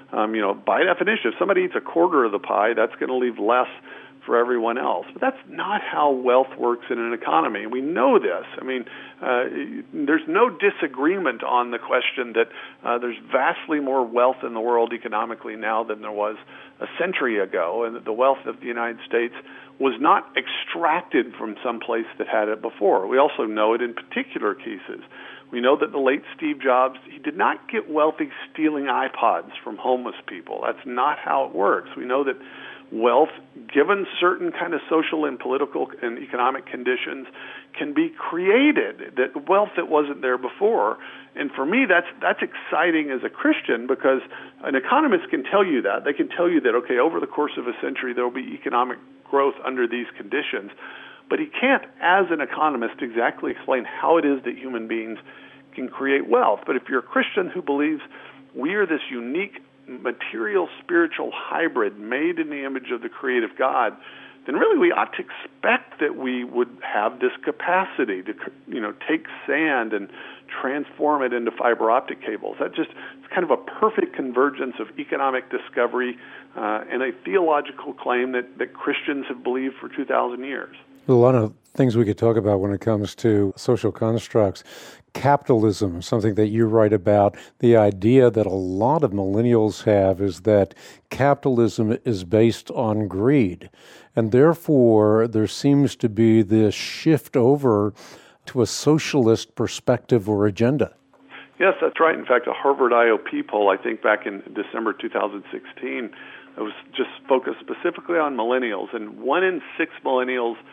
by definition, if somebody eats a quarter of the pie, that's going to leave less for everyone else. But that's not how wealth works in an economy. We know this. I mean, there's no disagreement on the question that there's vastly more wealth in the world economically now than there was a century ago, and that the wealth of the United States was not extracted from some place that had it before. We also know it in particular cases. We know that the late Steve Jobs, he did not get wealthy stealing iPods from homeless people. That's not how it works. We know that wealth, given certain kind of social and political and economic conditions, can be created, that wealth that wasn't there before. And for me, that's exciting as a Christian because an economist can tell you that. They can tell you that, okay, over the course of a century, there will be economic growth under these conditions. But he can't, as an economist, exactly explain how it is that human beings can create wealth. But if you're a Christian who believes we are this unique material spiritual hybrid made in the image of the creative God, then really we ought to expect that we would have this capacity to, take sand and transform it into fiber optic cables. It's kind of a perfect convergence of economic discovery and a theological claim that Christians have believed for 2,000 years. A lot of things we could talk about when it comes to social constructs. Capitalism, something that you write about, the idea that a lot of millennials have is that capitalism is based on greed. And therefore, there seems to be this shift over to a socialist perspective or agenda. Yes, that's right. In fact, a Harvard IOP poll, I think back in December 2016, it was just focused specifically on millennials. And 1 in 6 millennials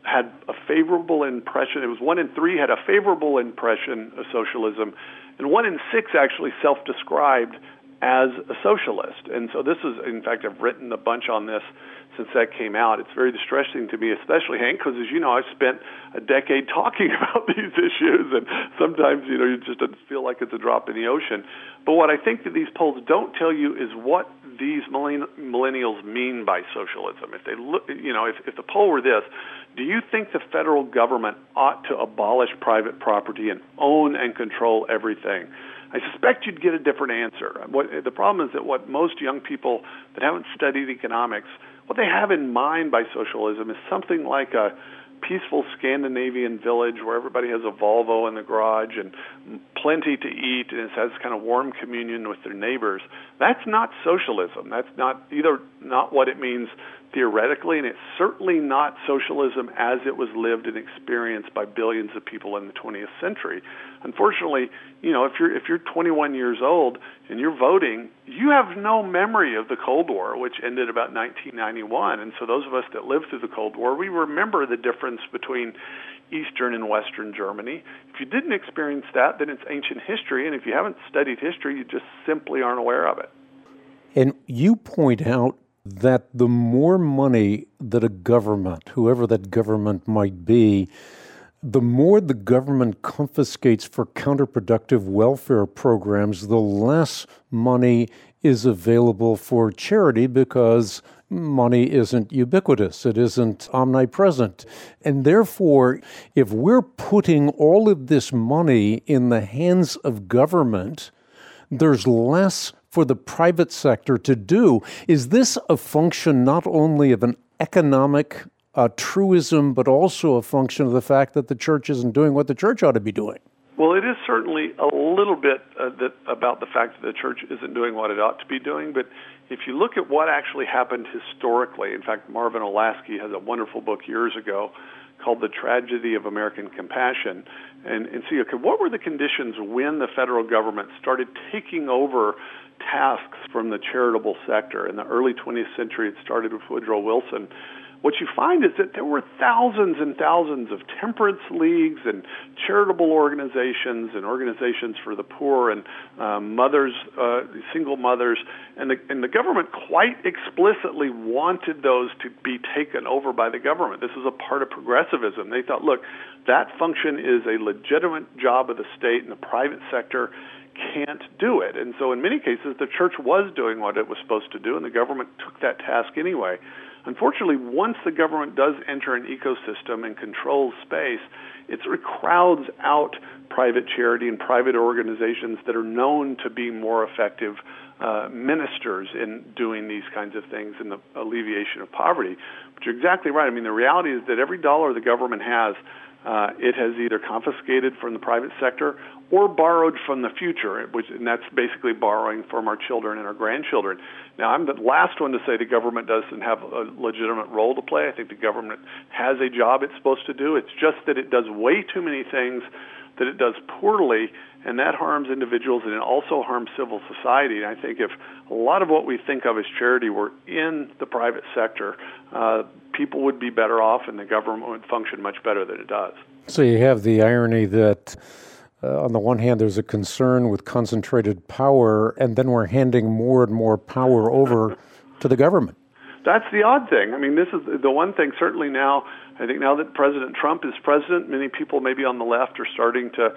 had a favorable impression. It was 1 in 3 had a favorable impression of socialism, and 1 in 6 actually self-described as a socialist. And so this is, in fact, I've written a bunch on this since that came out. It's very distressing to me, especially, Hank, because, as you know, I've spent a decade talking about these issues, and sometimes, you just feel like it's a drop in the ocean. But what I think that these polls don't tell you is what these millennials mean by socialism. If they look, if the poll were this, do you think the federal government ought to abolish private property and own and control everything? I suspect you'd get a different answer. The problem is that what most young people that haven't studied economics, what they have in mind by socialism is something like a peaceful Scandinavian village where everybody has a Volvo in the garage and plenty to eat and it has kind of warm communion with their neighbors. That's not socialism. That's not what it means theoretically, and it's certainly not socialism as it was lived and experienced by billions of people in the 20th century. Unfortunately, if you're 21 years old and you're voting, you have no memory of the Cold War, which ended about 1991. And so those of us that lived through the Cold War, we remember the difference between Eastern and Western Germany. If you didn't experience that, then it's ancient history, and if you haven't studied history, you just simply aren't aware of it. And you point out that the more money that a government, whoever that government might be, the more the government confiscates for counterproductive welfare programs, the less money is available for charity because money isn't ubiquitous. It isn't omnipresent. And therefore, if we're putting all of this money in the hands of government, there's less for the private sector to do. Is this a function not only of an economic truism, but also a function of the fact that the church isn't doing what the church ought to be doing? Well, it is certainly a little bit about the fact that the church isn't doing what it ought to be doing, but if you look at what actually happened historically, in fact, Marvin Olasky has a wonderful book years ago called The Tragedy of American Compassion, and see, okay, what were the conditions when the federal government started taking over tasks from the charitable sector? In the early 20th century, it started with Woodrow Wilson. What you find is that there were thousands and thousands of temperance leagues and charitable organizations and organizations for the poor and mothers, single mothers, and the government quite explicitly wanted those to be taken over by the government. This is a part of progressivism. They thought, look, that function is a legitimate job of the state, and the private sector can't do it. And so in many cases, the church was doing what it was supposed to do, and the government took that task anyway. Unfortunately, once the government does enter an ecosystem and controls space, it sort of crowds out private charity and private organizations that are known to be more effective ministers in doing these kinds of things in the alleviation of poverty. But you're exactly right. I mean, the reality is that every dollar the government has, it has either confiscated from the private sector or borrowed from the future, and that's basically borrowing from our children and our grandchildren. Now, I'm the last one to say the government doesn't have a legitimate role to play. I think the government has a job it's supposed to do. It's just that it does way too many things that it does poorly, and that harms individuals, and it also harms civil society. And I think if a lot of what we think of as charity were in the private sector, people would be better off, and the government would function much better than it does. So you have the irony that on the one hand, there's a concern with concentrated power, and then we're handing more and more power over to the government. That's the odd thing. I mean, this is the one thing certainly now. I think now that President Trump is president, many people maybe on the left are starting to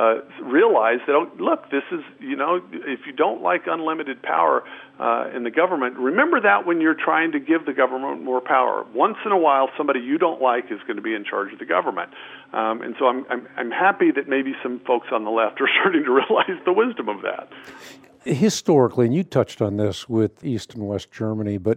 realize that, look, this is, if you don't like unlimited power in the government, remember that when you're trying to give the government more power. Once in a while, somebody you don't like is going to be in charge of the government. And so I'm happy that maybe some folks on the left are starting to realize the wisdom of that. Historically, and you touched on this with East and West Germany, but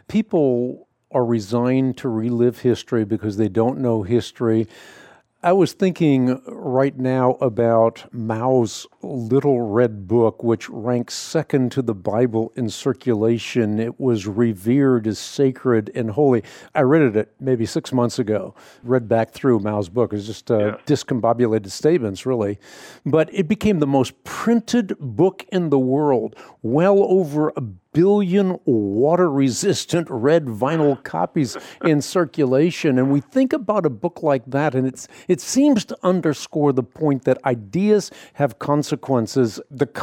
people are resigned to relive history because they don't know history. I was thinking right now about Mao's Little Red Book, which ranks second to the Bible in circulation. It was revered as sacred and holy. I read it maybe 6 months ago, read back through Mao's book. It was just discombobulated statements, really. But it became the most printed book in the world. Well over 1 billion water-resistant red vinyl copies in circulation. And we think about a book like that, and it seems to underscore the point that ideas have consequences,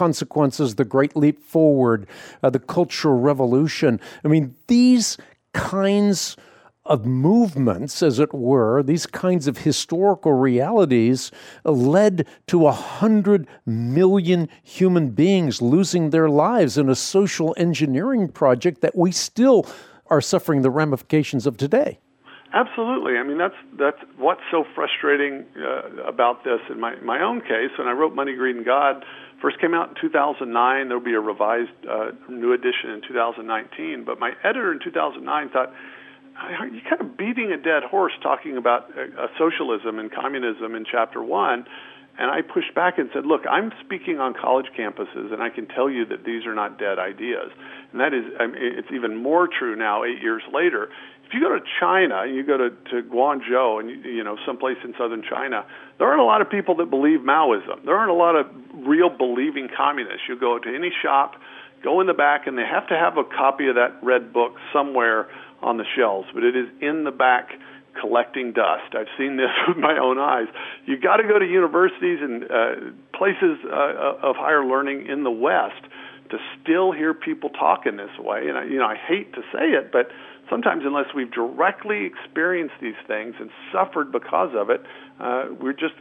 the Great Leap Forward, the Cultural Revolution. I mean, these kinds of movements, as it were, these kinds of historical realities led to 100 million human beings losing their lives in a social engineering project that we still are suffering the ramifications of today. Absolutely. I mean, that's what's so frustrating about this in my own case. When I wrote Money, Greed, and God, first came out in 2009. There'll be a revised new edition in 2019. But my editor in 2009 thought, you're kind of beating a dead horse talking about socialism and communism in Chapter 1. And I pushed back and said, look, I'm speaking on college campuses, and I can tell you that these are not dead ideas. And that is, I mean, it's even more true now, 8 years later. If you go to China, you go to Guangzhou, and you know, someplace in southern China, there aren't a lot of people that believe Maoism. There aren't a lot of real believing communists. You go to any shop, go in the back, and they have to have a copy of that red book somewhere on the shelves, but it is in the back collecting dust. I've seen this with my own eyes. You got to go to universities and places of higher learning in the West to still hear people talk in this way. And I hate to say it, but sometimes unless we've directly experienced these things and suffered because of it, we're just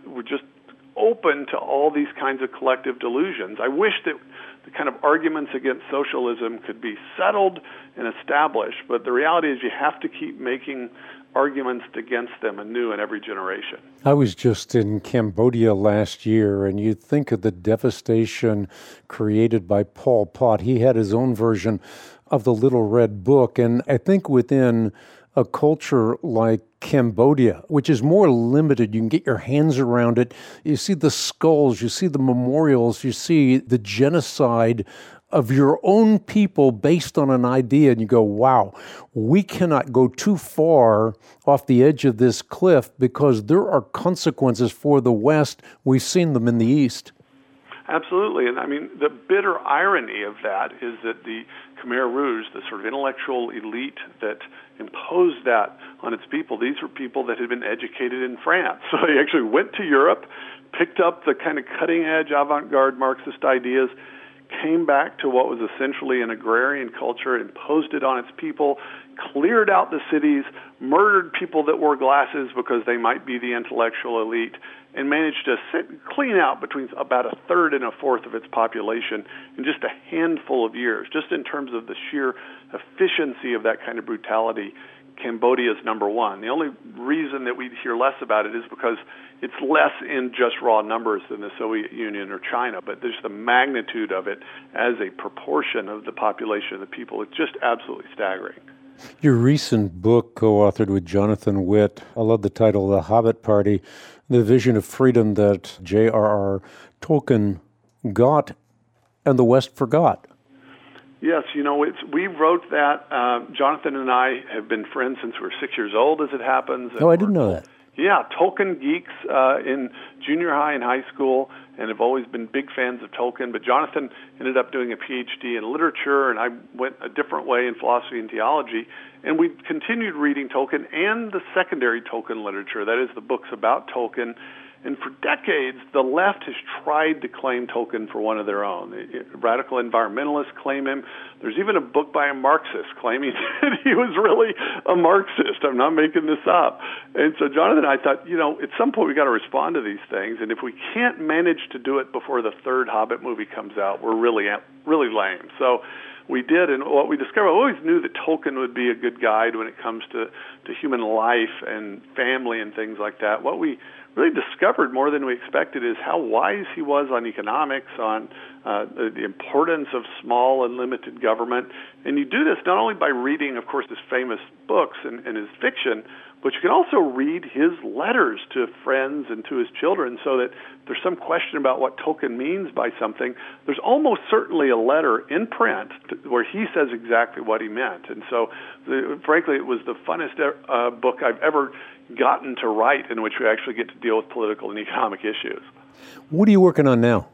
open to all these kinds of collective delusions. I wish that the kind of arguments against socialism could be settled and established, but the reality is you have to keep making arguments against them anew in every generation. I was just in Cambodia last year, and you think of the devastation created by Pol Pot. He had his own version of the Little Red Book, and I think within a culture like Cambodia, which is more limited, you can get your hands around it. You see the skulls, you see the memorials, you see the genocide of your own people based on an idea, and you go, wow, we cannot go too far off the edge of this cliff because there are consequences for the West. We've seen them in the East. Absolutely. And I mean, the bitter irony of that is that the Khmer Rouge, the sort of intellectual elite that imposed that on its people, these were people that had been educated in France. So they actually went to Europe, picked up the kind of cutting-edge avant-garde Marxist ideas, came back to what was essentially an agrarian culture, imposed it on its people, cleared out the cities, murdered people that wore glasses because they might be the intellectual elite, and managed to clean out between about a third and a fourth of its population in just a handful of years. Just in terms of the sheer efficiency of that kind of brutality, Cambodia is number one. The only reason that we hear less about it is because it's less in just raw numbers than the Soviet Union or China, but there's the magnitude of it as a proportion of the population of the people. It's just absolutely staggering. Your recent book, co-authored with Jonathan Witt, I love the title, The Hobbit Party, the vision of freedom that J.R.R. Tolkien got and the West forgot. Yes, we wrote that. Jonathan and I have been friends since we were 6 years old, as it happens. Oh, I didn't know that. Yeah, Tolkien geeks in junior high and high school, and have always been big fans of Tolkien. But Jonathan ended up doing a PhD in literature, and I went a different way in philosophy and theology. And we continued reading Tolkien and the secondary Tolkien literature, that is, the books about Tolkien. And for decades, the left has tried to claim Tolkien for one of their own. Radical environmentalists claim him. There's even a book by a Marxist claiming that he was really a Marxist. I'm not making this up. And so Jonathan and I thought, at some point we've got to respond to these things. And if we can't manage to do it before the third Hobbit movie comes out, we're really lame. So we did, and what we discovered, I always knew that Tolkien would be a good guide when it comes to human life and family and things like that. What we really discovered more than we expected is how wise he was on economics, on the importance of small and limited government. And you do this not only by reading, of course, his famous books and his fiction, but you can also read his letters to friends and to his children, so that if there's some question about what Tolkien means by something, there's almost certainly a letter in print where he says exactly what he meant. And so, frankly, it was the funnest book I've ever gotten to write, in which we actually get to deal with political and economic issues. What are you working on now?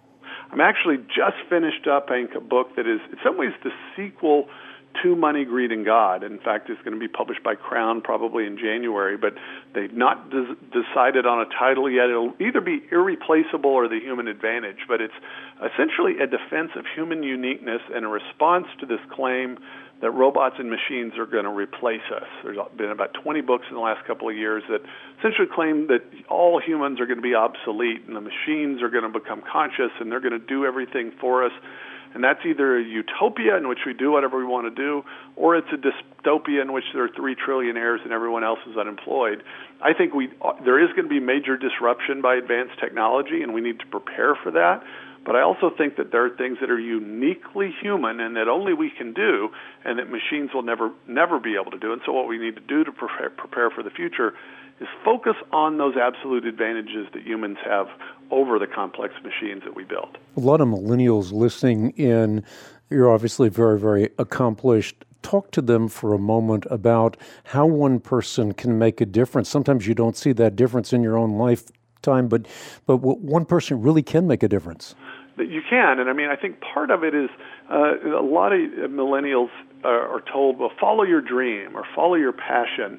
I'm actually just finished up, Hank, a book that is in some ways the sequel to Money, Greed, and God. In fact, it's going to be published by Crown probably in January, but they've not decided on a title yet. It'll either be Irreplaceable or The Human Advantage, but it's essentially a defense of human uniqueness and a response to this claim that robots and machines are going to replace us. There's been about 20 books in the last couple of years that essentially claim that all humans are going to be obsolete and the machines are going to become conscious and they're going to do everything for us. And that's either a utopia in which we do whatever we want to do, or it's a dystopia in which there are 3 trillionaires and everyone else is unemployed. I think there is going to be major disruption by advanced technology, and we need to prepare for that. But I also think that there are things that are uniquely human and that only we can do, and that machines will never be able to do. And so what we need to do to prepare for the future is focus on those absolute advantages that humans have over the complex machines that we build. A lot of millennials listening in, you're obviously very, very accomplished. Talk to them for a moment about how one person can make a difference. Sometimes you don't see that difference in your own lifetime, but one person really can make a difference. That you can, and I mean, I think part of it is a lot of millennials are told, well, follow your dream or follow your passion.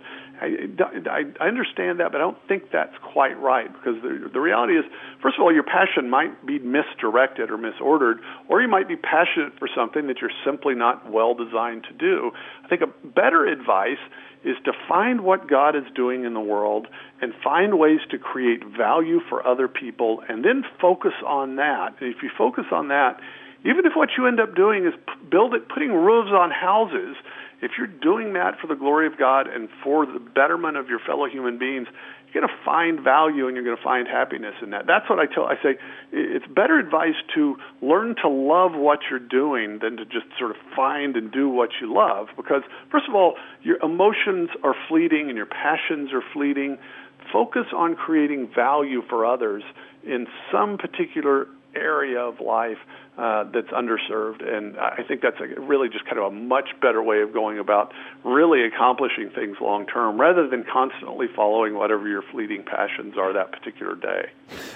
I understand that, but I don't think that's quite right, because the reality is, first of all, your passion might be misdirected or misordered, or you might be passionate for something that you're simply not well designed to do. I think a better advice is to find what God is doing in the world and find ways to create value for other people, and then focus on that. And if you focus on that, even if what you end up doing is putting roofs on houses, if you're doing that for the glory of God and for the betterment of your fellow human beings, you're going to find value and you're going to find happiness in that. That's what I say it's better advice to learn to love what you're doing than to just sort of find and do what you love. Because, first of all, your emotions are fleeting and your passions are fleeting. Focus on creating value for others in some particular area of life that's underserved, and I think that's really just kind of a much better way of going about really accomplishing things long term, rather than constantly following whatever your fleeting passions are that particular day.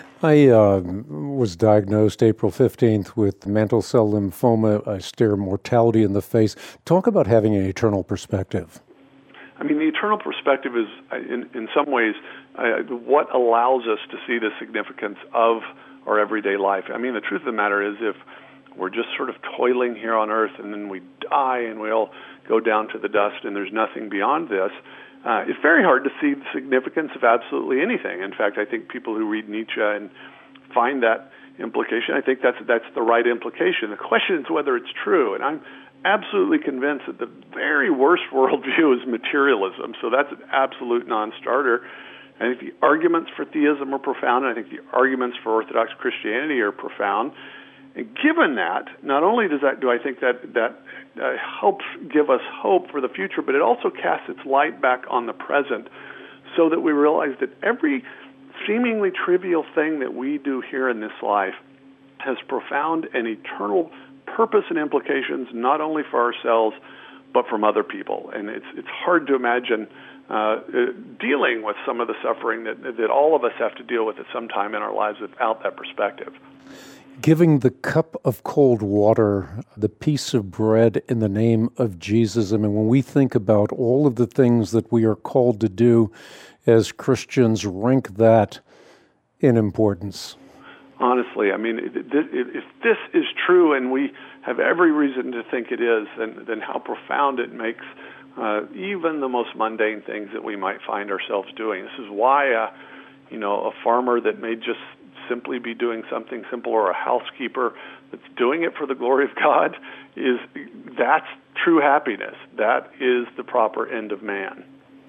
I was diagnosed April 15th with mantle cell lymphoma. I stare mortality in the face. Talk about having an eternal perspective. I mean, the eternal perspective is, in some ways, what allows us to see the significance of our everyday life. I mean, the truth of the matter is, if we're just sort of toiling here on earth and then we die and we all go down to the dust and there's nothing beyond this, it's very hard to see the significance of absolutely anything. In fact, I think people who read Nietzsche and find that implication, I think that's the right implication. The question is whether it's true, and I'm absolutely convinced that the very worst worldview is materialism, so that's an absolute non-starter. I think the arguments for theism are profound, and I think the arguments for Orthodox Christianity are profound. And given that, not only do I think that helps give us hope for the future, but it also casts its light back on the present, so that we realize that every seemingly trivial thing that we do here in this life has profound and eternal purpose and implications, not only for ourselves, but from other people. And it's hard to imagine dealing with some of the suffering that all of us have to deal with at some time in our lives without that perspective. Giving the cup of cold water, the piece of bread in the name of Jesus. I mean, when we think about all of the things that we are called to do as Christians, rank that in importance. Honestly, I mean, if this is true, and we have every reason to think it is, then how profound it makes even the most mundane things that we might find ourselves doing. This is why a farmer that may just simply be doing something simple, or a housekeeper that's doing it for the glory of God, that's true happiness. That is the proper end of man.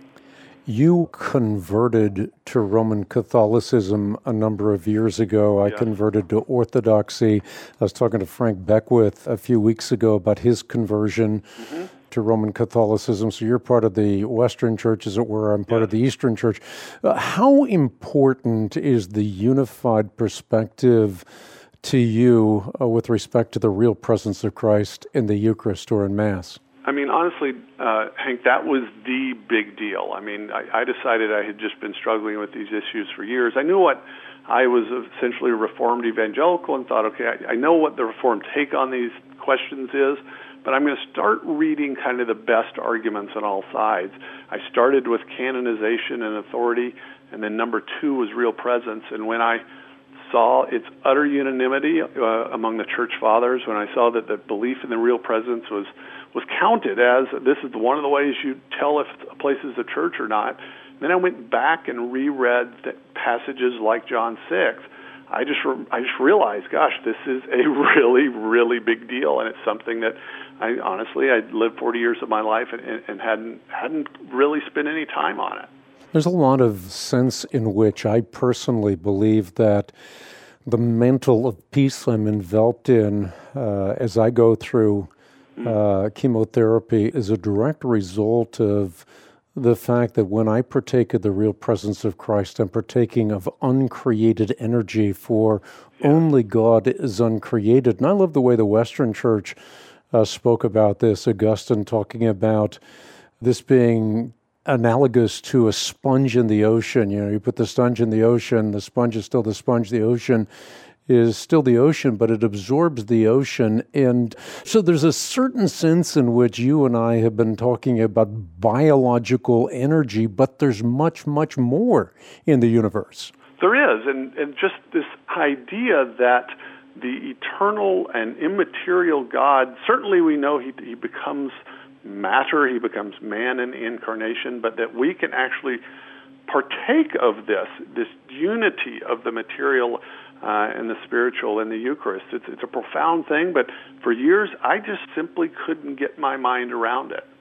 You converted to Roman Catholicism a number of years ago. I converted to Orthodoxy. I was talking to Frank Beckwith a few weeks ago about his conversion to Roman Catholicism. So you're part of the Western Church, as it were. I'm part of the Eastern Church. How important is the unified perspective to you with respect to the real presence of Christ in the Eucharist or in Mass? I mean, honestly, Hank, that was the big deal. I mean, I decided I had just been struggling with these issues for years. I knew what I was essentially a Reformed evangelical and thought, okay, I know what the Reformed take on these questions is, but I'm going to start reading kind of the best arguments on all sides. I started with canonization and authority, and then number 2 was real presence. And when I saw its utter unanimity among the church fathers, when I saw that the belief in the real presence was counted as this is one of the ways you tell if a place is a church or not, then I went back and reread the passages like John 6. I just realized, gosh, this is a really, really big deal, and it's something that I'd lived 40 years of my life and hadn't really spent any time on it. There's a lot of sense in which I personally believe that the mantle of peace I'm enveloped in as I go through chemotherapy is a direct result of the fact that when I partake of the real presence of Christ, I'm partaking of uncreated energy, for only God is uncreated. And I love the way the Western Church spoke about this, Augustine talking about this being analogous to a sponge in the ocean. You know, you put the sponge in the ocean, the sponge is still the sponge, the ocean is still the ocean, but it absorbs the ocean. And so there's a certain sense in which you and I have been talking about biological energy, but there's much, much more in the universe. There is, and just this idea that the eternal and immaterial God, certainly we know he becomes matter, he becomes man in the incarnation, but that we can actually partake of this unity of the material and the spiritual in the Eucharist. It's a profound thing, but for years I just simply couldn't get my mind around it.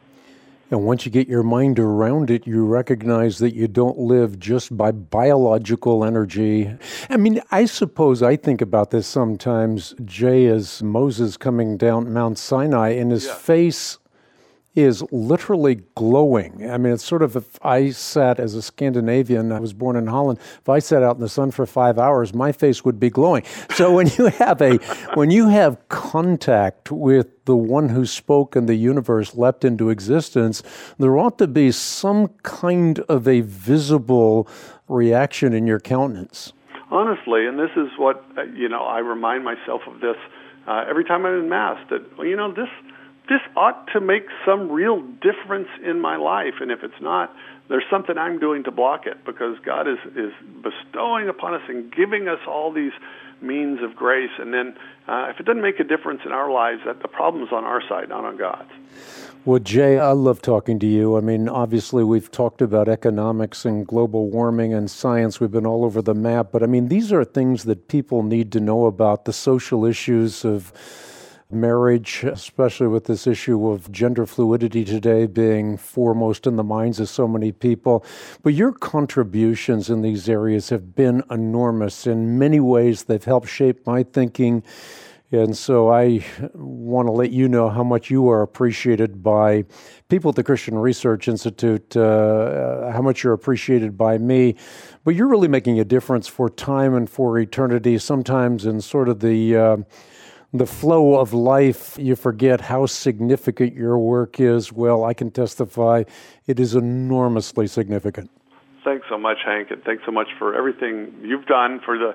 And once you get your mind around it, you recognize that you don't live just by biological energy. I mean, I suppose I think about this sometimes, Jay, as Moses coming down Mount Sinai, and his face is literally glowing. I mean, it's sort of, if I sat as a Scandinavian, I was born in Holland, if I sat out in the sun for 5 hours, my face would be glowing. So when you have contact with the one who spoke and the universe leapt into existence, there ought to be some kind of a visible reaction in your countenance. Honestly, and this is what, I remind myself of this every time I'm in Mass, that, this ought to make some real difference in my life. And if it's not, there's something I'm doing to block it, because God is bestowing upon us and giving us all these means of grace. And then if it doesn't make a difference in our lives, that the problem's on our side, not on God's. Well, Jay, I love talking to you. I mean, obviously, we've talked about economics and global warming and science. We've been all over the map. But, I mean, these are things that people need to know about, the social issues of marriage, especially with this issue of gender fluidity today being foremost in the minds of so many people. But your contributions in these areas have been enormous. In many ways, they've helped shape my thinking. And so I want to let you know how much you are appreciated by people at the Christian Research Institute, how much you're appreciated by me. But you're really making a difference for time and for eternity. Sometimes in sort of the flow of life, you forget how significant your work is. Well, I can testify it is enormously significant. Thanks so much, Hank, and thanks so much for everything you've done. For the,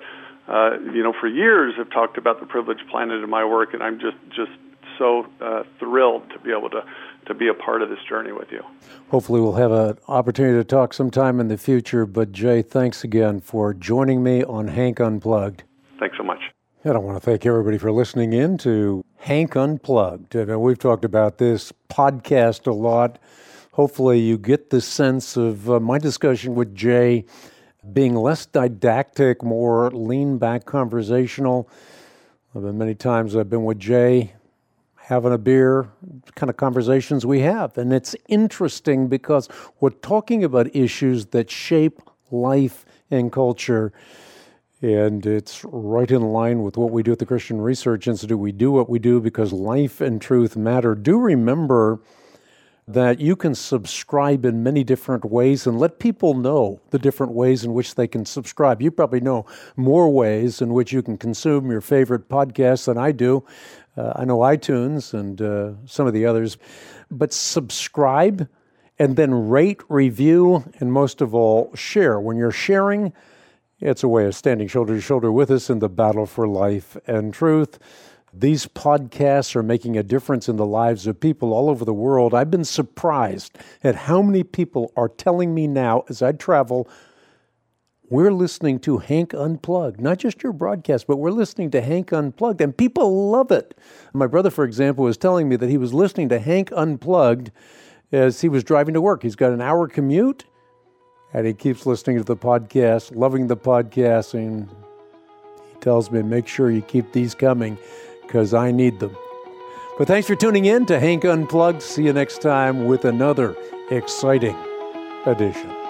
for years I've talked about the Privileged Planet in my work, and I'm just so thrilled to be able to be a part of this journey with you. Hopefully we'll have an opportunity to talk sometime in the future. But Jay, thanks again for joining me on Hank Unplugged. Thanks so much. And I want to thank everybody for listening in to Hank Unplugged. And we've talked about this podcast a lot. Hopefully you get the sense of my discussion with Jay being less didactic, more lean-back conversational. Many times I've been with Jay having a beer, kind of conversations we have. And it's interesting because we're talking about issues that shape life and culture. And it's right in line with what we do at the Christian Research Institute. We do what we do because life and truth matter. Do remember that you can subscribe in many different ways, and let people know the different ways in which they can subscribe. You probably know more ways in which you can consume your favorite podcasts than I do. I know iTunes and some of the others. But subscribe and then rate, review, and most of all, share. When you're sharing, It's a way of standing shoulder to shoulder with us in the battle for life and truth. These podcasts are making a difference in the lives of people all over the world. I've been surprised at how many people are telling me now as I travel, we're listening to Hank Unplugged, not just your broadcast, but we're listening to Hank Unplugged, and people love it. My brother, for example, was telling me that he was listening to Hank Unplugged as he was driving to work. He's got an hour commute, and he keeps listening to the podcast, loving the podcast, and he tells me, make sure you keep these coming because I need them. But thanks for tuning in to Hank Unplugged. See you next time with another exciting edition.